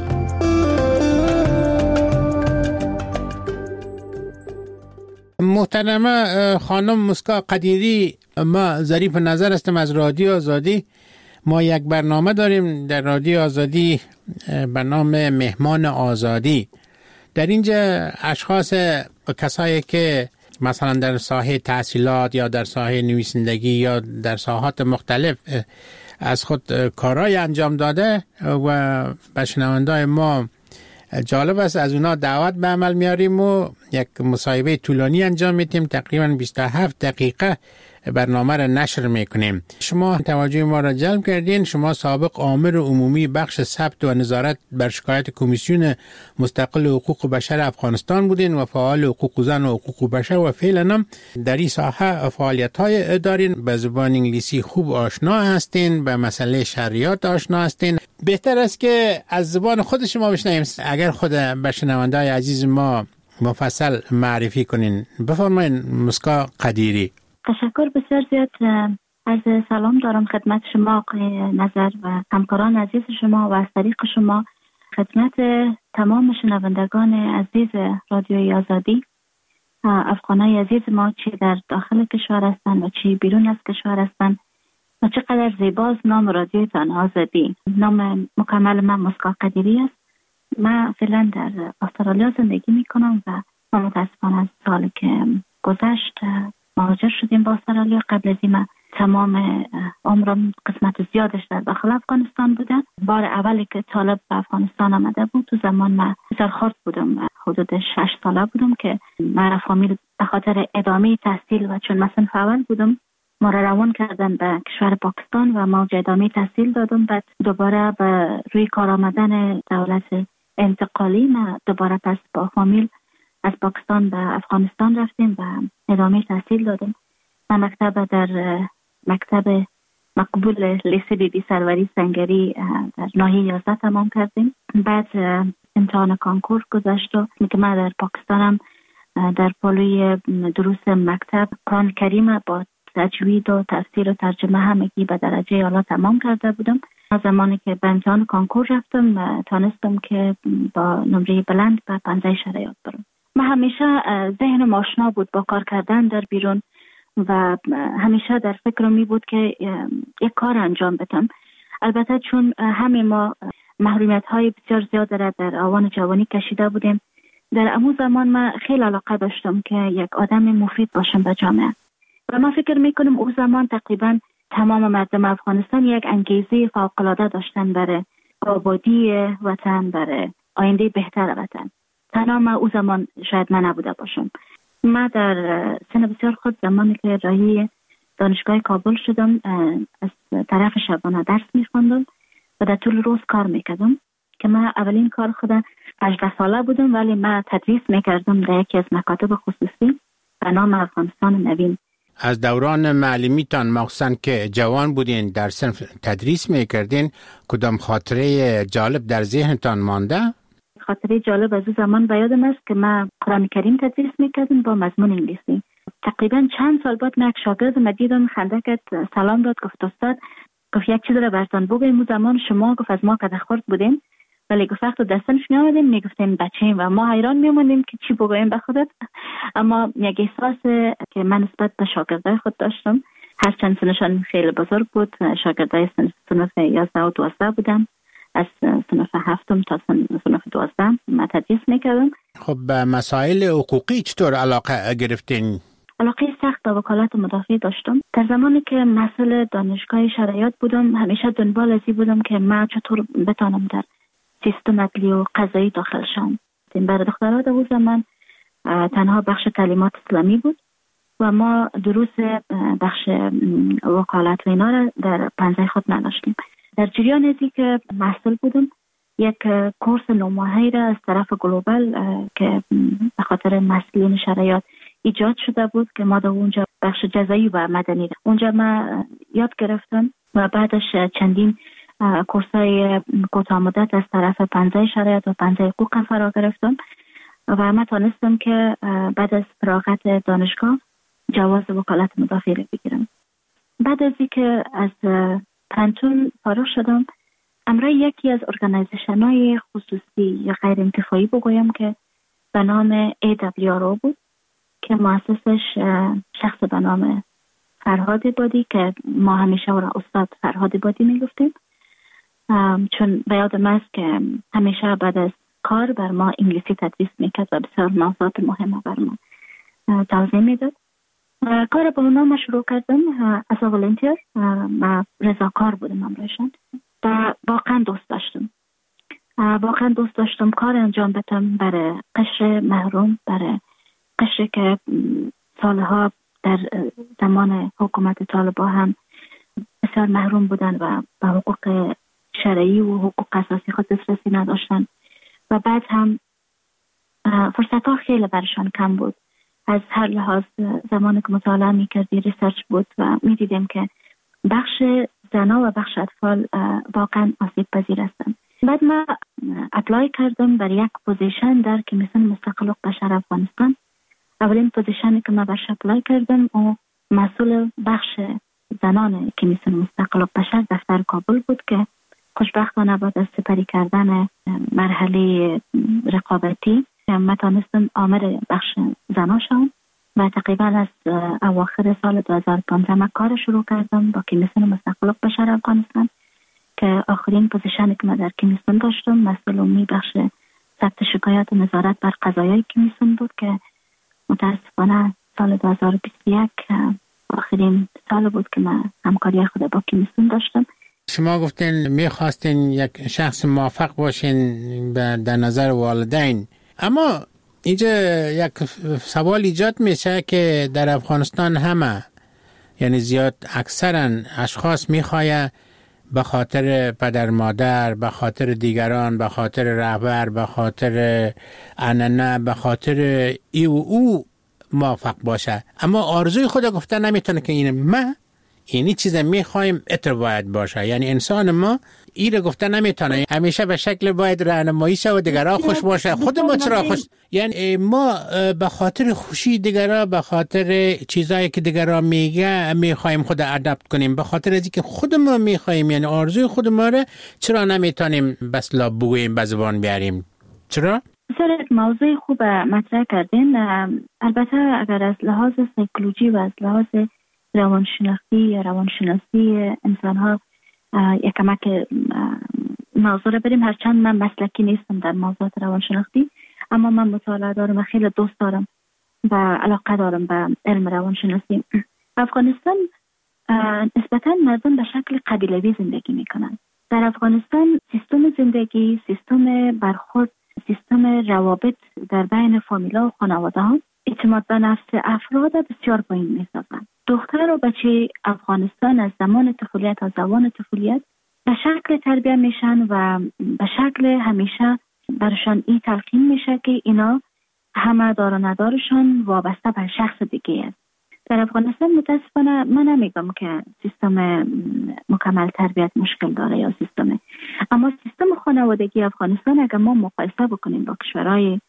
محترمه خانم مسکا قدیری، ما ظریف نظر هستم از رادیو آزادی. ما یک برنامه داریم در رادیو آزادی به نام مهمان آزادی. در اینجا اشخاص کسایی که مثلا در ساحه تحصیلات یا در ساحه نویسندگی یا در ساحات مختلف از خود کارهای انجام داده و به شنوندای ما جالب است، از اونا دعوت به عمل میاریم و یک مصاحبه طولانی انجام میدیم. تقریبا بیست و هفت دقیقه برنامه را نشر میکنیم. شما توجه ما را جلب کردین. شما سابق آمر عمومی بخش ثبت و نظارت بر شکایت کمیسیون مستقل حقوق بشر افغانستان بودین و فعال حقوق زن و حقوق بشر و فعلا هم در این ساحه فعالیت های دارین. به زبان انگلیسی خوب آشنا هستین، به مسئله شریعت آشنا هستین. بهتر است که از زبان خود شما بشنویم. اگر خود به شنونده‌های عزیز ما مفصل معرفی کنین. بفرمایید مسکا قدیری. تشکر بسیار زیاد. از سلام دارم خدمت شما آقای نظر و همکاران عزیز شما و از طریق شما خدمت تمام شنوندگان عزیز رادیوی آزادی، افغانای عزیز ما چی در داخل کشور هستند و چی بیرون از کشور هستند و چقدر زیباست نام رادیوتان آزادی. نام مکمل من مسکا قدیری است. من فعلا در استرالیا زندگی می کنم و من متاسفانه از سال که گذشت مهاجر شدیم با استرالیا. قبل از این تمام عمرم قسمت زیادش در داخل افغانستان بودم. بار اولی که طالب به افغانستان آمده بود تو زمان من سرخورد بودم، حدود شش ساله بودم که من فامیل به خاطر ادامه تحصیل و چون مثلا فعال بودم ما را روان کردن به کشور پاکستان و ما ادامه تحصیل دادم. بعد دوباره به روی کار آمدن دولت انتقالی ما دوباره پس با فامیل از پاکستان به افغانستان رفتیم و ادامه تحصیل دادم. من مکتب در مکتب مقبول لیسه بی بی سروری سنگری در ناحیه یازده تمام کردیم. بعد امتحان کانکور گذشت و که من در پاکستانم در پالوی دروس مکتب قرآن کریم با تجوید و تفسیر و ترجمه همگی به درجه اعلی تمام کرده بودم. از زمانی که به امتحان کنکور رفتم تانستم که با نمره بلند به پنجه شرایط برم. من همیشه ذهنم آشنا بود با کار کردن در بیرون و همیشه در فکرم می بود که یک کار انجام بدم. البته چون همه ما محرومیت های بسیار زیاد را در آوان جوانی کشیده بودیم، در امو زمان من خیلی علاقه داشتم که یک آدم مفید باشم به جامعه و من فکر میکنم او زمان تقریبا تمام مردم افغانستان یک انگیزه فوق‌العاده داشتن برای آبادی وطن، برای آینده بهتر وطن. تنها من او زمان شاید من نبوده باشم. من در سن بسیار خود زمانی که راهی دانشگاه کابل شدم از طرف شبانه درس میخوندم و در طول روز کار میکردم که من اولین کار خودم هجده ساله بودم، ولی من تدریس میکردم در یکی از مکاتب خصوصی به نام افغانستان نوین. از دوران معلمیتان مخصوصا که جوان بودین در صنف تدریس میکردین، کدام خاطره جالب در ذهنتان مانده؟ خاطره جالب از زمان به یادم است که من قرآن کریم تدریس میکردم با مضمون انگلیسی. تقریبا چند سال بعد من یک شاگرد من دیدم خنده کرد، سلام داد، گفت استاد، گفت یک چیز را براتون بگم. اون زمان شما گفت از ما کده خورد بودین، ولی گفت وقت دستنش می آمدیم میگفتیم بچه‌ایم و ما حیران میموندیم که چی بگوییم به خودت. اما یک احساس که من نسبت به شاگردای خود داشتم، هرچند سنشان خیلی بزرگ بود، شاگردای صنف یازده و دوازده بودن، از صنف هفتم تا صنف دوازده من تدریس میکردم. خب به مسائل حقوقی چطور علاقه گرفتین؟ علاقه سخت به وکالت مدافع داشتم. در زمانی که مسئول دانشگاه شرایط بودم همیشه دنبال ازی بودم که من چطور بتانم در سیستم عدلی و قضایی داخل شم. برای دخترها در اون زمان تنها بخش تعلیمات اسلامی بود و ما دروس بخش وکالت و اینا را در پنجه خود نداشتیم. در جریان ازی که مسئول بودم یک کورس نوماهی را از طرف گلوبال که به خاطر مسئولین شرایط ایجاد شده بود که ما در اونجا بخش جزایی و مدنی را اونجا ما یاد گرفتم و بعدش چندین کورسای کوتاه مدت از طرف پنجه شرایط و پنجه حقوق فرا گرفتم و ما تانستم که بعد از فراغت دانشگاه جواز وکالت مدافع را بگیرم. بعد از اینکه از پانتون فارغ شدم، امروز یکی از ارگانیزیشن های خصوصی یا غیر انتفاعی بگویم که به نام ای دبلیو آر او بود که مؤسسش شخص به نام فرهاد بادی که ما همیشه او را استاد فرهاد بادی میگفتیم، چون به یادم است که همیشه بعد از کار بر ما انگلیسی تدریس میکرد و بسیار موضوعات مهمه بر ما توضیح میداد. کار با اونا ما شروع کردم از والنتیر. ما رضاکار بودم امروشان و واقعا دوست داشتم واقعا دوست داشتم کار انجام بدم برای قشر محروم، برای قشر که سالها در زمان حکومت طالبان هم بسیار محروم بودن و به حقوق شرعی و حقوق اساسی خود دسترسی نداشتن و بعد هم فرصت ها خیلی برشان کم بود. از هر لحاظ زمانی که مطالعه میکردی ریسرچ بود و میدیدیم که بخش زنا و بخش اطفال واقعا آسیب پذیر هستند. بعد من اپلای کردم برای یک پوزیشن در کمیسیون مستقل بشر افغانستان. اولین پوزیشنی که من برش اپلای کردم و مسئول بخش زنان کمیسیون مستقل بشر دفتر کابل بود که خوشبختانه بعد از سپری کردن مرحله رقابتی من تانستم آمر بخش زنا شدم و تقریبا از اواخر سال دو هزار و پانزده من کار شروع کردم با کمیسیون مستقل بشر افغانستان که آخرین پوزیشنی که من در کمیسیون داشتم مسئول عمومی بخش ثبت شکایات و نظارت بر قضایای کمیسیون بود که متاسفانه سال دو هزار و بیست و یک آخرین سال بود که من همکاری خود با کمیسیون داشتم. شما گفتین میخواستین یک شخص موفق باشین در نظر والدین، اما اینجا یک سوال ایجاد میشه که در افغانستان همه یعنی زیاد اکثرا اشخاص میخواه به خاطر پدر مادر، به خاطر دیگران، به خاطر رهبر، به خاطر عنعنه، به خاطر ای و او موفق باشه، اما آرزوی خود گفته نمیتونه که این من اینی چیز میخوایم اتر باید باشه. یعنی انسان ما ایره گفته نمیتونه همیشه به شکل باید راهنمایی شه و دیگرها خوش باشه. خود ما چرا خوش؟ یعنی ما به خاطر خوشی دیگرها، به خاطر چیزایی که دیگرها میگه میخوایم خود ادپت کنیم، به خاطر از اینکه خود ما میخوایم، یعنی آرزوی خود ما رو چرا نمیتونیم بس لا بگوییم، به زبان بیاریم؟ چرا؟ بسیار موضوع خوب مطرح کردین. البته اگر از لحاظ سایکولوژی و از لحاظ روانشناختی یا روانشناسی انسان ها یک کمک موضوع رو بریم، هرچند من مسلکی نیستم در موضوعات روانشناختی، اما من مطالعه دارم و خیلی دوست دارم و علاقه دارم به علم روانشناسی. افغانستان نسبتا مردم به شکل قبیلوی زندگی میکنن. در افغانستان سیستم زندگی، سیستم برخورد، سیستم روابط در بین فامیلا و خانواده ها اعتماد به نفس افراد بسیار پایین میسازن. دختر و بچه افغانستان از زمان طفولیت تا زمان طفولیت به شکل تربیت میشن و به شکل همیشه برشان این تلقین میشه که اینا همه دار و ندارشان وابسته به شخص دیگه است. در افغانستان متاسفانه من نمیگم که سیستم مکمل تربیت مشکل داره یا سیستم، اما سیستم خانوادگی افغانستان اگر ما مقایسه بکنیم با کشورهای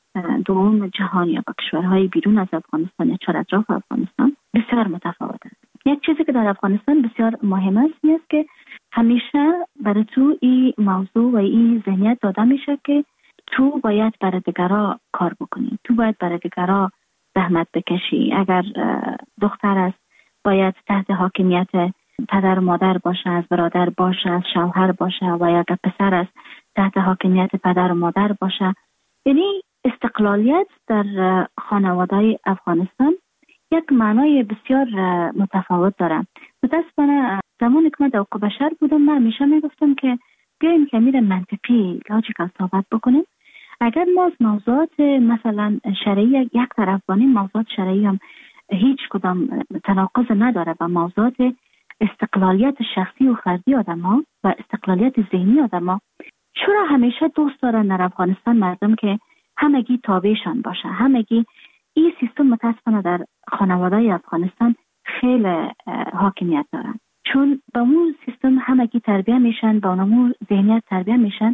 دوم جهان یا با کشورهای بیرون از افغانستان یا چهار اطراف افغانستان بسیار متفاوت است. یک چیزی که در افغانستان بسیار مهم است این است که همیشه برای تو این موضوع و این ذهنیت داده میشه که تو باید برای دیگرها کار بکنی، تو باید برای دیگرها زحمت بکشی. اگر دختر است باید تحت حاکمیت پدر و مادر باشه، از برادر باشه، از شوهر باشه، و اگر پسر است تحت حاکمیت پدر و مادر باشه. یعنی استقلالیت در خانواده افغانستان یک معنای بسیار متفاوت داره. متاسفانه زمانی که من در حقوق بشر بودم من همیشه میگفتم که بیاییم که میره منطقی لاجیکال صحبت بکنیم. اگر ما از موضوعات مثلا شرعی یک طرف بانیم، موضوعات شرعی هم هیچ کدام تناقض نداره و موضوعات استقلالیت شخصی و فردی آدم ها و استقلالیت ذهنی آدم ها چرا همیشه دوست دارن در افغانستان مردم که همگی تابعشان باشه. همگی این سیستم متاسفانه در خانواده افغانستان خیلی حاکمیت دارن، چون با اون سیستم همگی تربیت میشن، با اون ذهنیت تربیت میشن.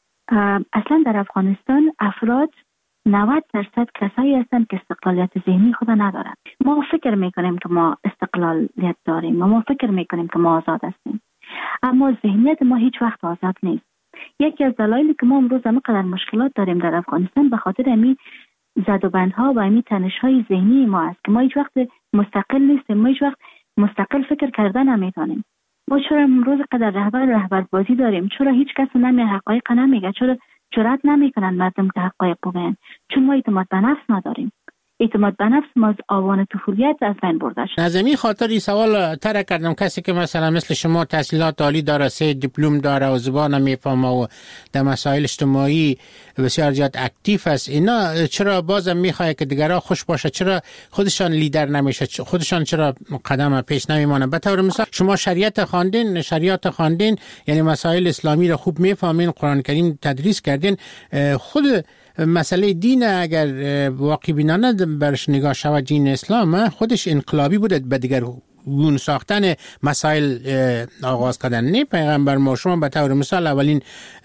اصلا در افغانستان افراد نود درصد کسایی هستند که استقلالیت ذهنی خود ندارن. ما فکر میکنیم که ما استقلالیت داریم، ما فکر میکنیم که ما آزاد هستیم، اما ذهنیت ما هیچ وقت آزاد نیست. یکی از دلایلی که ما امروز همینقدر مشکلات داریم در افغانستان به خاطر امی زدوبندها و امی تنش‌های ذهنی ما است که ما هیچ وقت مستقل نیستیم، ما هیچ وقت مستقل فکر کردن نمیتونیم. ما چرا امروز قدر رهبر رهبر بازی داریم؟ چرا هیچ کس نمی حقایق نمیگه؟ چرا جرأت نمیکنن مردم که حقایق بگن؟ چون ما اعتماد به نفس نداریم. اعتماد به نفس ما از آوان طفولیت از بین برده شد. از این خاطر این سوال طرح کردم کسی که مثلا مثل شما تحصیلات عالی داره، سه دیپلم داره و زبان میفهمه و در مسائل اجتماعی بسیار زیاد اکتیو است، اینا چرا بازم میخواد که دیگرها خوش باشه؟ چرا خودشان لیدر نمیشه؟ خودشان چرا قدم پیش نمیمانه؟ به طور مثال شما شریعت خواندین، شریعت خواندین، یعنی مسائل اسلامی رو خوب میفهمین، قرآن کریم تدریس کردین. خود مسئله دین اگر واقعی بینانه برش نگاه شود، دین اسلام خودش انقلابی بوده به دیگر گون ساختن مسائل آغاز کردن. نه پیغمبر ما شما به طور مثال اولین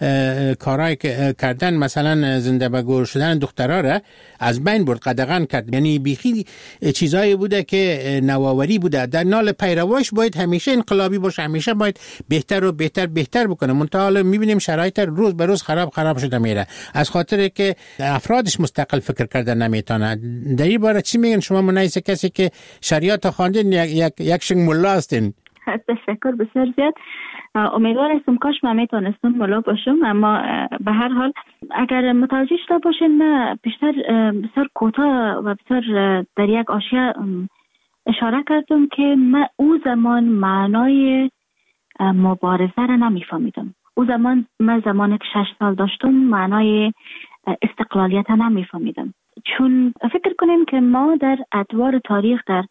کارهایی که کردن مثلا زنده به گور شدن دخترها را از بین برد، قدغن کرد. یعنی بیخی چیزایی بوده که نوآوری بوده. در نال پیرواش باید همیشه انقلابی باشه، همیشه باید بهتر و بهتر بهتر بکنه. منتها میبینیم شرایط روز به روز خراب خراب شده میره از خاطر که افرادش مستقل فکر کردن نمیتونه. در این باره چی میگن شما منایس کسی که شریعت خواندین یک یک شنگ ملا هستین؟ تشکر بسیار زیاد. امیدوار هستم کاش من میتونستم ملا باشم، اما به هر حال اگر متوجه شده باشین من بیشتر بسیار کوتاه و بسیار در یک آشیه اشاره کردم که من او زمان معنای مبارزه را نمیفهمیدم. او زمان من زمانی که شش سال داشتم معنای استقلالیت را نمیفهمیدم، چون فکر کنیم که ما در ادوار تاریخ در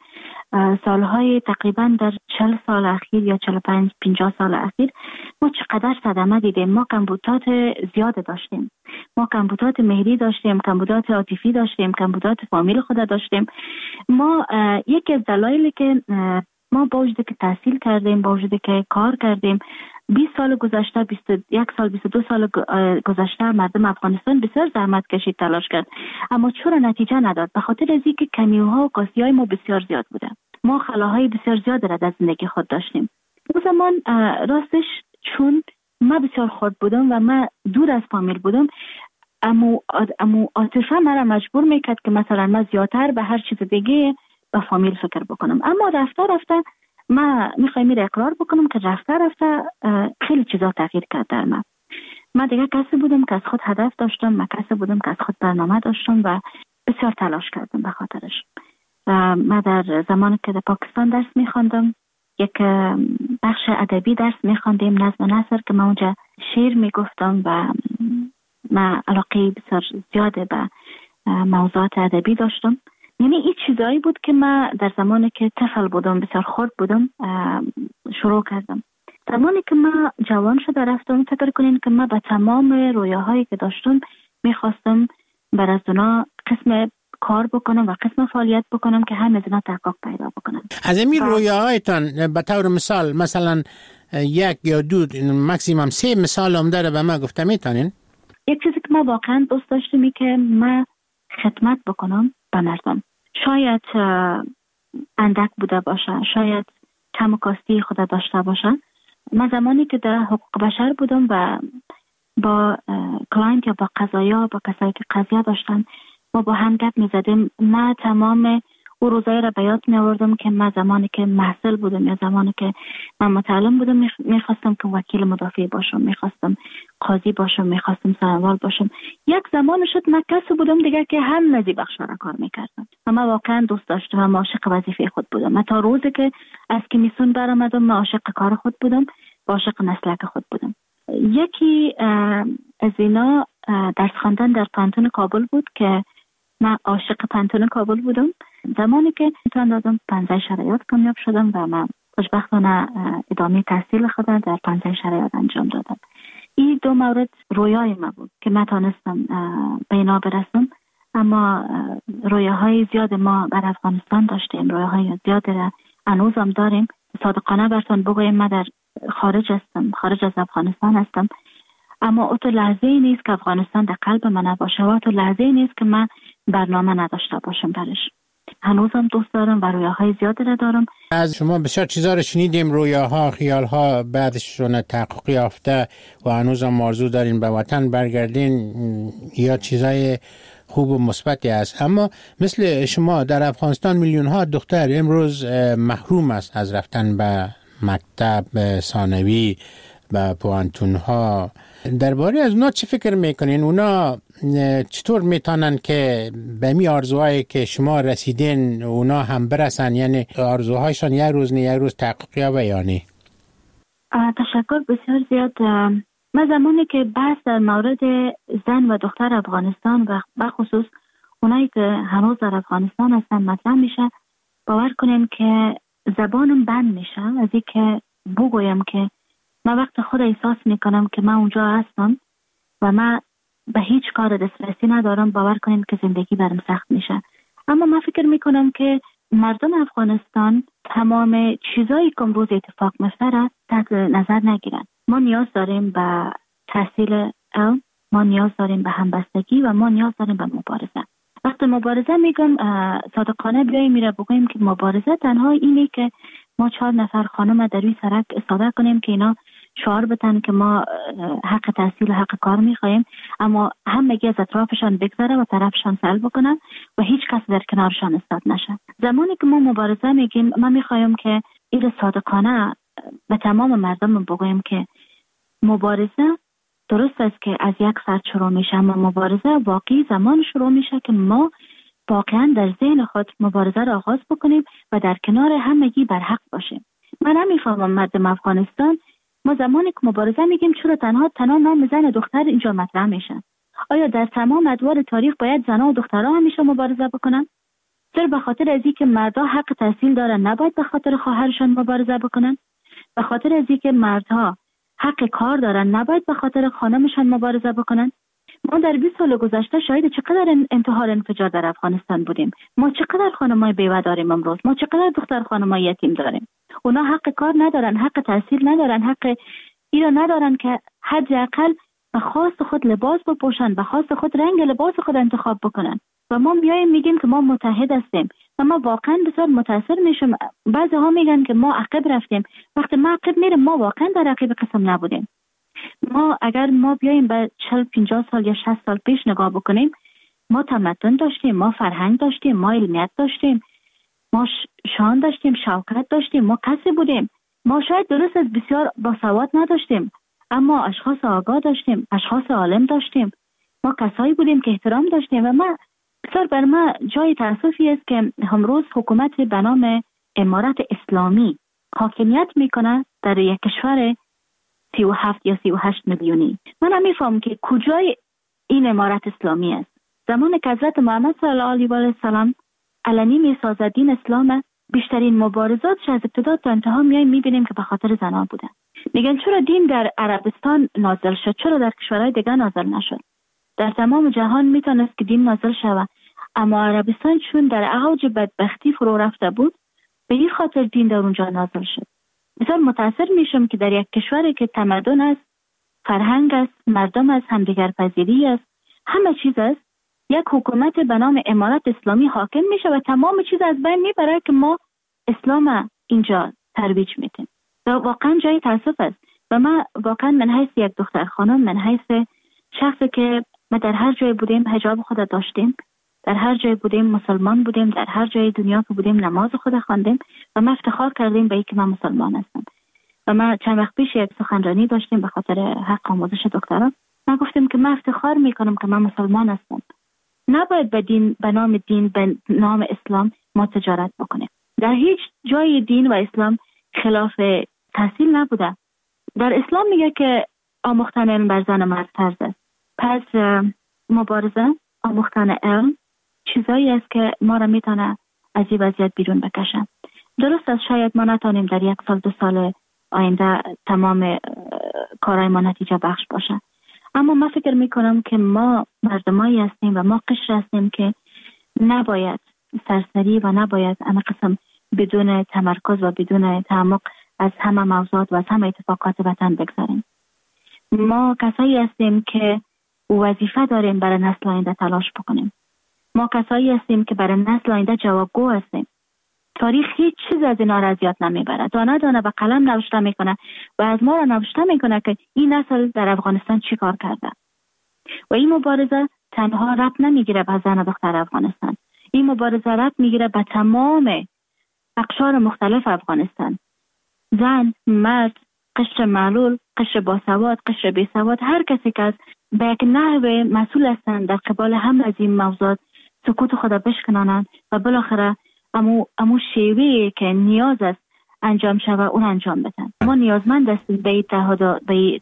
سالهای تقریبا در چهل سال اخیر یا چهل و پنج پنجاه سال اخیر ما چقدر صدمه دیدیم. ما کمبودات زیاد داشتیم، ما کمبودات مهری داشتیم، کمبودات عاطفی داشتیم، کمبودات فامیل خود داشتیم. ما یکی از دلایلی که ما با وجودی که تحصیل کردیم، با وجودی که کار کردیم، بیست سال گذشته، بیست و یک سال، بیست و دو سال گذشته مردم افغانستان بسیار زحمت کشید، تلاش کرد، اما چرا نتیجه نداد؟ به خاطر از اینکه کمیوها و کاسی‌های ما بسیار زیاد بوده. ما خلاهای بسیار زیاد را در زندگی خود داشتیم. اون زمان راستش چون ما بسیار خود بودم و ما دور از فامیل بودم، اما اما عاطفه مرا مجبور میکرد که مثلا من زیادتر به هر چیز دیگه به فامیل فکر بکنم. اما رفته رفته ما میخوایم میره اقرار بکنم که رفته رفته خیلی چیزا تغییر کرد در من. من دیگه کسی بودم که از خود هدف داشتم، من کسی بودم که از خود برنامه داشتم و بسیار تلاش کردم به خاطرش. من در زمانی که در پاکستان درس میخواندم، یک بخش ادبی درس میخواندیم، نظم نثر، که من اونجا شعر میگفتم و من علاقه بسیار زیاده به موضوعات ادبی داشتم. یعنی این چیزایی بود که من در زمانی که طفل بودم، بسیار خرد بودم، شروع کردم. زمانی که من جوان شده رفتم، فکر کنین که من به تمام رویاهایی که داشتم میخواستم بر از اونا قسم کار بکنم و قسم فعالیت بکنم که همه از اونا تحقق پیدا بکنم. از این رویاهایتان به طور مثال مثلا یک یا دو ماکسیمم سه مثال هم داره به من گفته میتونین؟ یک چیزی که من واقعا دوست داشتم اینه که من خدمت بکنم به مردم. شاید اندک بوده باشه، شاید کم و کاستی خود داشته باشه. من زمانی که در حقوق بشر بودم و با کلاینت یا با قضایا، با کسایی که قضیه داشتن، ما با هم گپ می‌زدیم. من تمام او روزایی را به یاد می‌آوردم که من زمانی که محصل بودم یا زمانی که من متعلم بودم می‌خواستم که وکیل مدافع باشم، می‌خواستم قاضی باشم، می‌خواستم سروال باشم. یک زمان شد من کسی بودم دیگه که هم نزی بخش را کار می‌کردم و من واقعا دوست داشتم و عاشق وظیفه خود بودم. من تا روزی که از کمیسیون برآمدم من عاشق کار خود بودم، عاشق مسلک خود بودم. یکی از اینا درس خواندن در پانتون کابل بود که من عاشق پانتون کابل بودم. زمانی که امتحان دادم پنجه شرایط کامیاب شدم و من خوشبختانه ادامه تحصیل خودم در پنجه شرایط انجام دادم. این دو مورد رویای من بود که من تانستم به اینا برسم. اما رویاهای زیاد ما بر افغانستان داشتیم، رویاهای زیاد را هنوزم داریم. صادقانه براتون بگویم من در خارج هستم، خارج از افغانستان هستم، اما او تو لحظه ای نیست که افغانستان در قلب من نباشه و تو لحظه ای نیست که من برنامه نداشته باشم برش. هنوزم دوست دارم و رویاهای زیادی را دارم. از شما بسیار چیزا رو شنیدیم، رویاها، خیالها بعدشون تحقق یافته و هنوزم آرزو دارین به وطن برگردین یا چیزای خوب و مثبتی است. اما مثل شما در افغانستان میلیون ها دختر امروز محروم است از رفتن به مکتب ثانوی، به پوانتون ها. درباره از اونا چی فکر میکنین؟ اونا چطور میتونن که به می آرزوهایی که شما رسیدین اونا هم برسن؟ یعنی آرزوهایشان یک روز نه یک روز تحقق یابه یا نه؟ تشکر بسیار زیاد. من زمانی که بحث در مورد زن و دختر افغانستان و بخصوص اونایی که هنوز در افغانستان هستن مطرح میشه، باور کنین که زبانم بند میشه از این که بگویم که من وقت خود احساس میکنم که من اونجا هستم و من به هیچ کار دسترسی ندارم، باور کنیم که زندگی برام سخت میشه. اما من فکر میکنم که مردم افغانستان تمام چیزایی که امروز اتفاق میفته تحت نظر نگیرن. ما نیاز داریم به تحصیل علم، ما نیاز داریم به همبستگی و ما نیاز داریم به مبارزه. وقتی مبارزه میگم صادقانه بیاییم میره بگویم که مبارزه تنها اینه که ما چهار نفر خانم در روی سرک استاده کنیم که اینا شعار بتن که ما حق تحصیل و حق کار میخوایم، اما همگی از اطرافشان بگذره و طرفشان سلب بکنن و هیچ کس در کنارشان استاد نشه. زمانی که ما مبارزه میگیم، من میخوایم که این صادقانه به تمام مردم بگویم که مبارزه درست است که از یک فرد شروع میشه، اما مبارزه واقعی زمان شروع میشه که ما واقعا در ذهن خود مبارزه را آغاز بکنیم و در کنار همگی بر حق باشیم. من نمیفهمم مردم افغانستان، ما زمانی که مبارزه میگیم چرا تنها تنها نام زن دختر اینجا مطرح میشن؟ آیا در تمام ادوار تاریخ باید زنها و دخترها همیشه مبارزه بکنن؟ صرف به خاطر از اینکه مردها حق تحصیل دارن نباید به خاطر خواهرشان مبارزه بکنن؟ به خاطر از اینکه مردها حق کار دارن نباید به خاطر خانمشان مبارزه بکنن؟ ما در بیست سال گذشته شاهد چقدر انتحار انفجار در افغانستان بودیم. ما چقدر خانمای بیوه داریم امروز، ما چقدر دختر خانمای یتیم داریم. اونا حق کار ندارن، حق تحصیل ندارن، حق اینا ندارن که حداقل به خواست خود لباس بپوشن، به خواست خود رنگ لباس خود انتخاب بکنن. و ما میایم میگیم که ما متحد هستیم و ما واقعا بسیار متاثر میشم. بعضی ها میگن که ما عقب رفتیم. وقتی ما عقب میریم ما واقعا در عقب قسم نبودیم. ما اگر ما بیایم به چهل پنجاه سال یا شصت سال پیش نگاه بکنیم، ما تمدن داشتیم، ما فرهنگ داشتیم، ما علمیت داشتیم، ما شان داشتیم، شوکت داشتیم، ما کسی بودیم. ما شاید درست از بسیار باسواد نداشتیم، اما اشخاص آگاه داشتیم، اشخاص عالم داشتیم، ما کسایی بودیم که احترام داشتیم. و ما بسیار بر ما جای تأسفی است که امروز حکومت به نام امارت اسلامی حاکمیت میکنه در یک کشور سی و هفت یا سی و هشت میلیونی. من نمیفهم که کجای این امارت اسلامی است. زمان که حضرت محمد صلی الله علیه و السلام علنی میسازد دین اسلام، بیشترین مبارزاتش از ابتدا تا انتها میایم میبینیم که به خاطر زنان بوده. میگن چرا دین در عربستان نازل شد، چرا در کشورهای دیگه نازل نشد؟ در تمام جهان میتونست که دین نازل شود، اما عربستان چون در اوج بدبختی فرو رفته بود، به این خاطر دین در اونجا نازل شد. بسیار متاثر میشم که در یک کشوری که تمدن است، فرهنگ است، مردم است، همدیگر پذیری است، همه چیز است، یک حکومت به نام امارت اسلامی حاکم میشه و تمام چیز از بین میبره که ما اسلام اینجا ترویج میدیم. و واقعا جای تاسف است. و ما واقعا من حیث یک دختر خانم، من حیث شخصی که ما در هر جای بودیم حجاب خود داشتیم، در هر جای بودیم مسلمان بودیم، در هر جای دنیا که بودیم نماز خود خواندیم و ما افتخار کردیم به اینکه من مسلمان هستم. و ما چند وقت پیش یک سخنرانی داشتیم به خاطر حق آموزش دکترا. ما گفتیم که من افتخار میکنم که من مسلمان هستم. نباید به دین، به نام دین، به نام اسلام ما تجارت بکنیم. در هیچ جای دین و اسلام خلاف تحصیل نبوده. در اسلام میگه که آموختن علم بر زن مرد فرض است. پس مبارزه، آموختن علم چیزایی است که ما را میتونه از این وضعیت بیرون بکشه. درست است شاید ما نتونیم در یک سال دو سال آینده تمام کارهای ما نتیجه بخش باشه، اما من فکر میکنم که ما مردمایی هستیم و ما قشر هستیم که نباید سرسری و نباید همه قسم بدون تمرکز و بدون تعمق از همه موضوعات و از همه اتفاقات وطن بگذاریم. ما کسایی هستیم که وظیفه داریم برای نسل آینده تلاش بکنیم. ما کسایی هستیم که برای نسل آینده جوابگو هستیم. تاریخ هیچ چیز از اینا را اذیت نمیبره، دانه دانه به قلم نوشته میکنه و از ما را نوشته میکنه که این نسل در افغانستان چی کار کرده. و این مبارزه تنها ربط نمیگیره به زن و دختر افغانستان، این مبارزه ربط میگیره به تمام اقشار مختلف افغانستان. زن، مرد، قشر معلول، قشر باسواد، قشر بیسواد، هر کسی که از به یک نحو مسئول هستند در قبال هم از این موضوعات سکوت خود بشکنانند و بالاخره امو, امو شیوهی که نیاز است انجام شود اون انجام بدن. ما نیازمند هستیم به اتحاد، به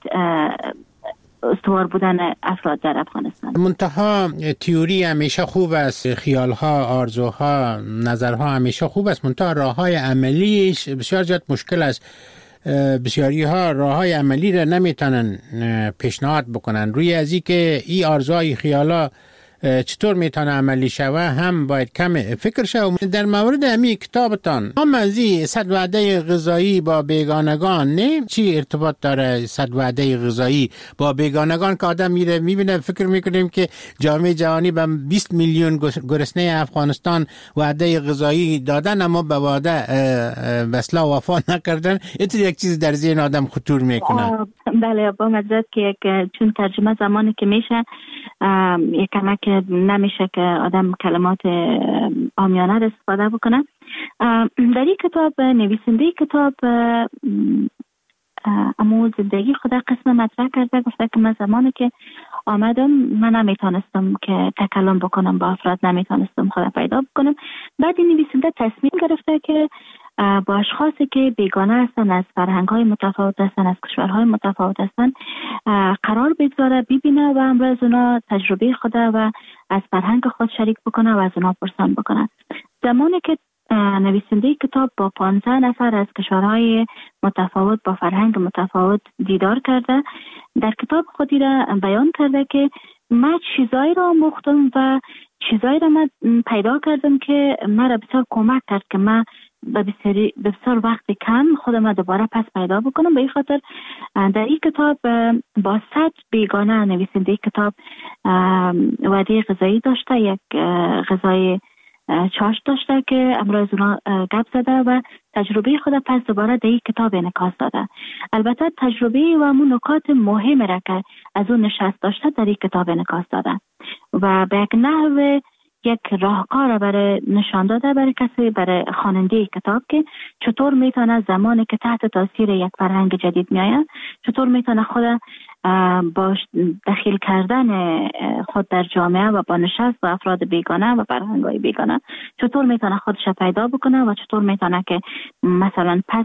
استوار بودن افراد در افغانستان. منتها تئوری همیشه خوب است، خیالها، آرزوها، نظرها همیشه خوب است، منتها راههای عملیش بسیار زیاد مشکل است. بسیاری ها راه های عملی را نمیتونن پیشنهاد بکنن. روی از این که این آرزوهای خیالا چطور میتونه عملی شوه هم باید کم فکر شوه. در مورد همین کتابتان هم از این صد وعده غذایی با بیگانگان نه چی ارتباط داره؟ صد وعده غذایی با بیگانگان که آدم میره میبینه فکر میکنیم که جامعه جهانی به بیست میلیون گرسنه افغانستان وعده غذایی دادن اما به وعده بسلا وفا نکردن. اینطور یک چیز در ذهن آدم خطور میکنه. بله با مزد که چون ترجمه زمانی که میشه یک کمک نمیشه که آدم کلمات عامیانه را استفاده بکنه. در این کتاب نویسنده کتاب امو زندگی خدا قسم مطرح کرده، گفته که من زمانی که آمدم من نمیتونستم که تکلم بکنم با افراد، نمیتونستم خدا پیدا بکنم. بعد این نویسنده تصمیم گرفته که با اشخاصی که بیگانه هستن، از فرهنگ‌های متفاوت هستن، از کشورهای متفاوت هستن قرار بگذاره، ببینه و همراه از اونا تجربه خود و از فرهنگ خود شریک بکنه و از اونا پرسان بکنه. زمانی که نویسنده کتاب با پانزده نفر از کشورهای متفاوت با فرهنگ متفاوت دیدار کرده، در کتاب خودی را بیان کرده که من چیزایی را آموختم و چیزایی را من پیدا کردم که مرا بسیار کمک کرد که من به بسیاری بسیار وقت کم خودم دوباره پس پیدا بکنم. به این خاطر در این کتاب با صد بیگانه نویسنده کتاب وعده غذایی داشته، یک غذای چاش داشته که امروز اونا گپ زده و تجربه خود پس دوباره در این کتاب انعکاس داده. البته تجربه و همون نکات مهم را که از اون نشست داشته در این کتاب انعکاس داده و به یک نحو یک راهکار برای نشان داده برای کسی، برای خواننده کتاب که چطور میتونه زمانی که تحت تاثیر یک فرهنگ جدید میآید چطور میتونه خود با دخیل کردن خود در جامعه و با نشست با افراد بیگانه و فرهنگ‌های بیگانه چطور میتونه خودش پیدا بکنه و چطور میتونه که مثلا پس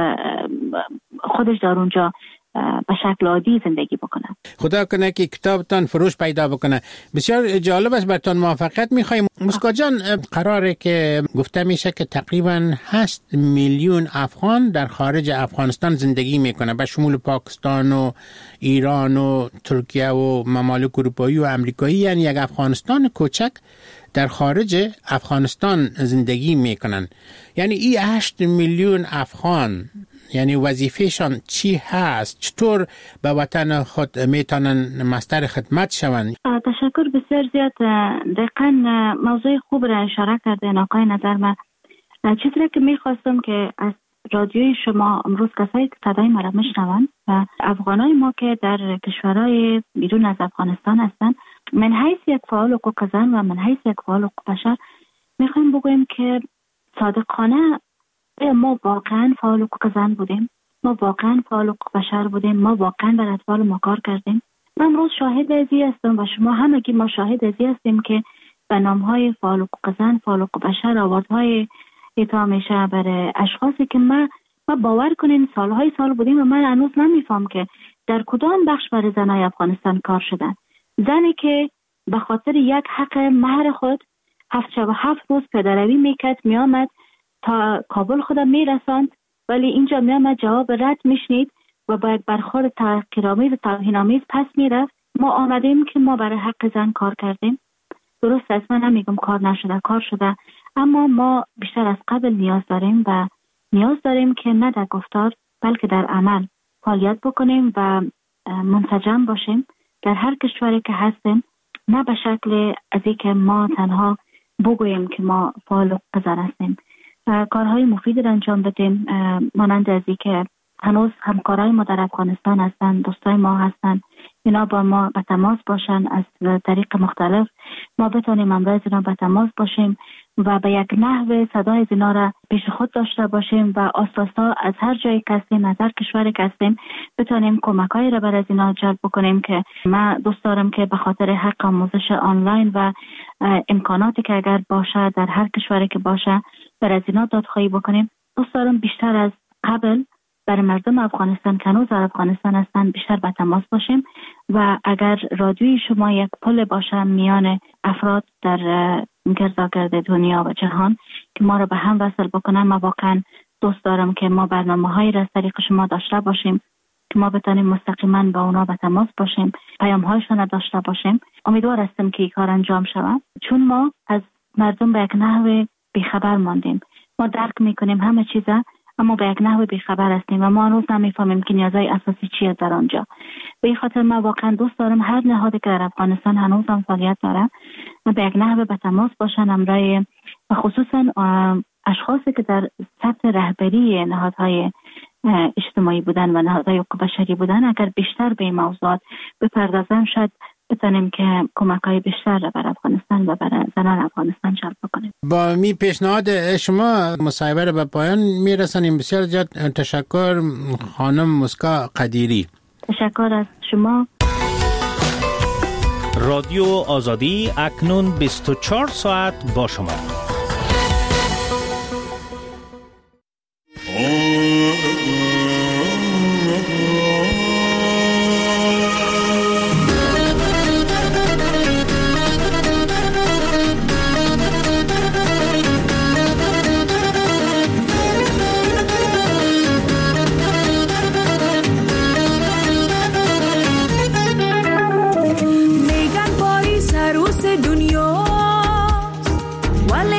خودش در اونجا به شکل عادی زندگی بکنه. خدا کنه که کتابتان فروش پیدا بکنه. بسیار جالب است، براتون موفقیت میخوایم. مسکا جان، قراره که گفته میشه که تقریبا هشت میلیون افغان در خارج افغانستان زندگی میکنه، به شمول پاکستان و ایران و ترکیه و ممالک اروپایی و امریکایی، یعنی یک افغانستان کوچک در خارج افغانستان زندگی میکنن. یعنی این هشت میلیون افغان یعنی وظیفهشان چی هست؟ چطور به وطن خود میتونن مستر خدمت شوند؟ تشکر بسیار زیاد. دقیقاً موضوع خوب را اشاره کردین آقای نظر. من چیزی که میخواستم که از رادیوی شما امروز کسایی که صدای ما را میشنوند و افغانای ما که در کشورهای بیرون از افغانستان هستند، من حیث یک فعال حقوق زن و من حیث یک فعال حقوق بشر میخوایم بگویم که صادقانه ما واقعا فعال حقوق زن بودیم، ما واقعا فعال حقوق بشر بودیم، ما واقعا بر اطفال ما کار کردیم. من امروز شاهد ازی هستم و شما همگی ما شاهد ازی هستیم که به نامهای فعال حقوق زن، فعال حقوق بشر آوازهای اعطا میشه برای اشخاصی که ما ما باور کنین سالهای سال بودیم و من هنوز نمیفهم که در کدام بخش برای زنای افغانستان کار شدن. زنی که به خاطر یک حق مهر خود هفت شب و هفت روز پدروی میکرد، میامد تا کابل خودم میرساند، ولی اینجا میامد جواب رد میشنید و با یک برخورد تحقیرآمیز و توهین‌آمیز پس میرفت. ما آمدیم که ما برای حق زن کار کردیم. درست است، من نمیگم کار نشده، کار شده، اما ما بیشتر از قبل نیاز داریم و نیاز داریم که نه در گفتار بلکه در عمل فعالیت بکنیم و منسجم باشیم در هر کشوری که هستیم، نه به شکل از اینکه ما تنها بگوییم که ما فعال حقوق زن هستیم. کارهای مفید را انجام بدیم، مانند از اینکه هنوز همکارای ما در افغانستان هستند، دوستای ما هستند، اینا با ما به تماس باشن، از طریق مختلف ما بتونیم امروز اینا به تماس باشیم و به یک نحو صدای اینا را پیش خود داشته باشیم و آساسا از هر جایی که هستیم، از هر کشوری که هستیم بتونیم کمکایی را برای اینا جلب بکنیم. که من دوست دارم که به خاطر حق آموزش آنلاین و امکاناتی که اگر باشه در هر کشوری که باشه برای اینا دادخواهی بکنیم. دوست دارم بیشتر از قبل برای مردم افغانستان که هنوز در افغانستان هستند بیشتر به تماس باشیم و اگر رادیوی شما یک پل باشه میان افراد در گرداگرد دنیا و جهان که ما رو به هم وصل بکنن، ما واقعا دوست دارم که ما برنامه‌هایی را از طریق شما داشته باشیم که ما بتونیم مستقیما با اونا به تماس باشیم، پیام‌هایشون را داشته باشیم. امیدوار هستم که این کار انجام شود، چون ما از مردم به یک نحو بیخبر ماندیم. ما درک میکنیم همه چیزا، اما به یک نحو بیخبر هستیم و ما هنوز نمیفهمیم که نیازهای اساسی چیه در آنجا. به این خاطر من واقعا دوست دارم هر نهادی که در افغانستان هنوز هم فعالیت داره به یک نحو به تماس باشن امرای و خصوصا اشخاصی که در سطح رهبری نهادهای اجتماعی بودن و نهادهای حقوق بشری بودن اگر بیشتر به این موضوعات بپردازن شاید بتونیم که کمک‌های بیشتر را بر افغانستان و بر زنان افغانستان جلب بکنیم. با می پیشنهاد شما مصاحبه را به پایان میرسانیم. بسیار زیاد تشکر خانم مسکا قدیری. تشکر از شما. رادیو آزادی اکنون بیست و چهار ساعت با شما. میگن پاریس عروس دنیاست ولی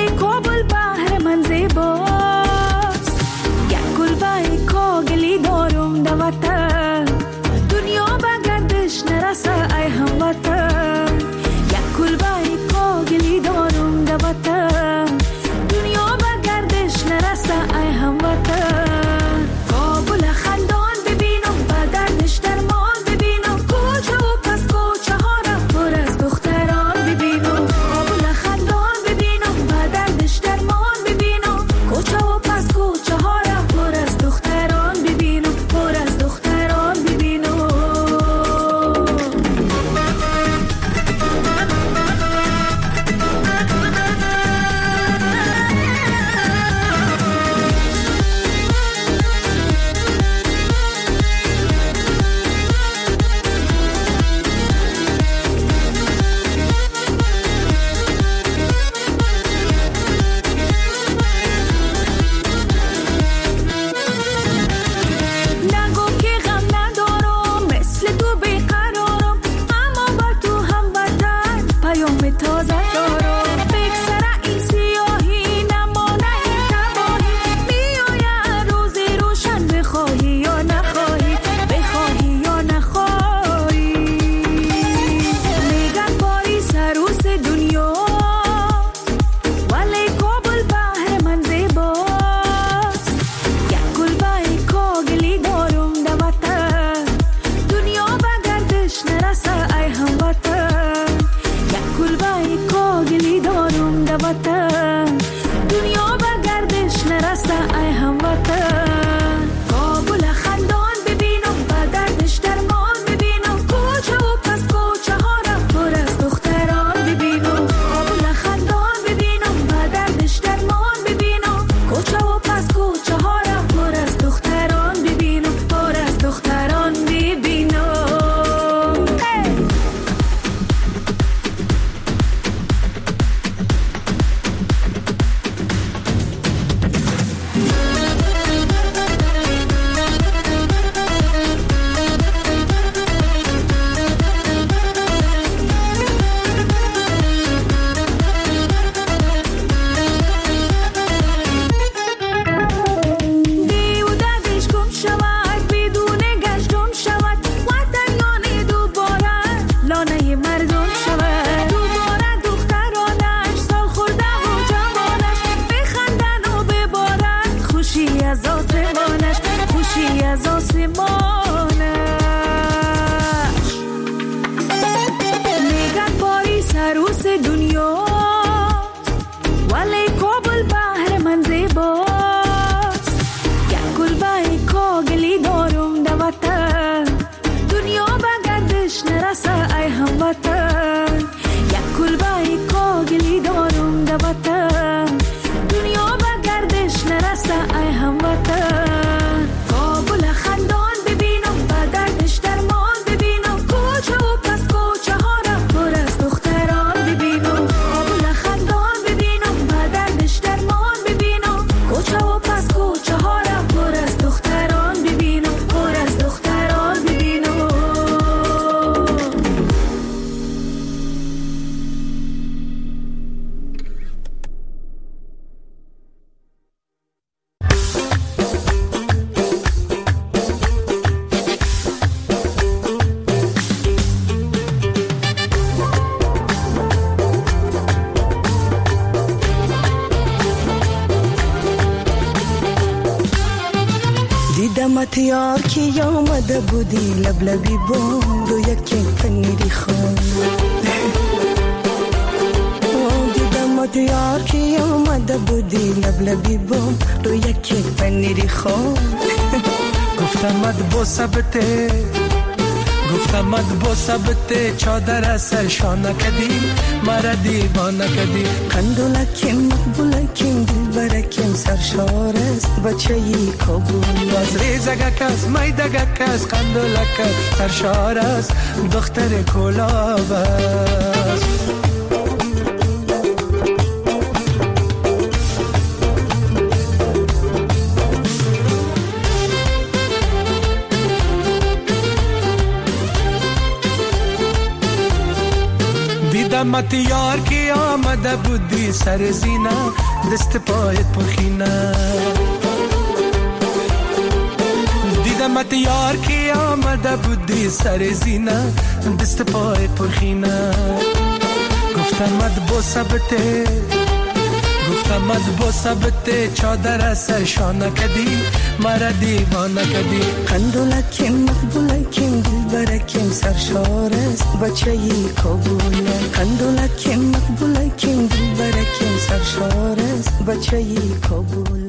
وطن. کابل خندان ببینم با دردش درمان ببینم، کوچه و پس کوچه ها را پر از دختران ببینم. کابل خندان ببینم با دردش درمان ببینم، کوچه و پس کوچه ها را پر از دختران ببینم، پر از دختران ببینم. دیدمت یار کی آمده بودی لبلبی بود و یکی پنیری خون. دیدمت یار کی آمده بودی لبلبی بود و یکی پنیری خون. گفتمت با ثبته گفتمت با ثبته چادر سر شانه کدی مرا دیوانه کدی. قندولکیم مقبولکیم دلبرکیم سرشار است بچه ای کابل. باز ریزگه کس میدگه کس قندولک سرشار است دختر کلاب است. دیدمت یار کی آمده بودی سر زینه دست پایت پرخینه. دیدمت یار کی آمده بودی سر زینه دست پایت پرخینه. گفتمت با ثبته گفتمت با ثبته چادر سر شانه کدی مرا دیوانه کدی. قندولکیم مقبولکیم دلبرکیم سرشار است بچه ای کابل. قندولکیم مقبولکیم دلبرکیم سرشار است بچه ای کابل.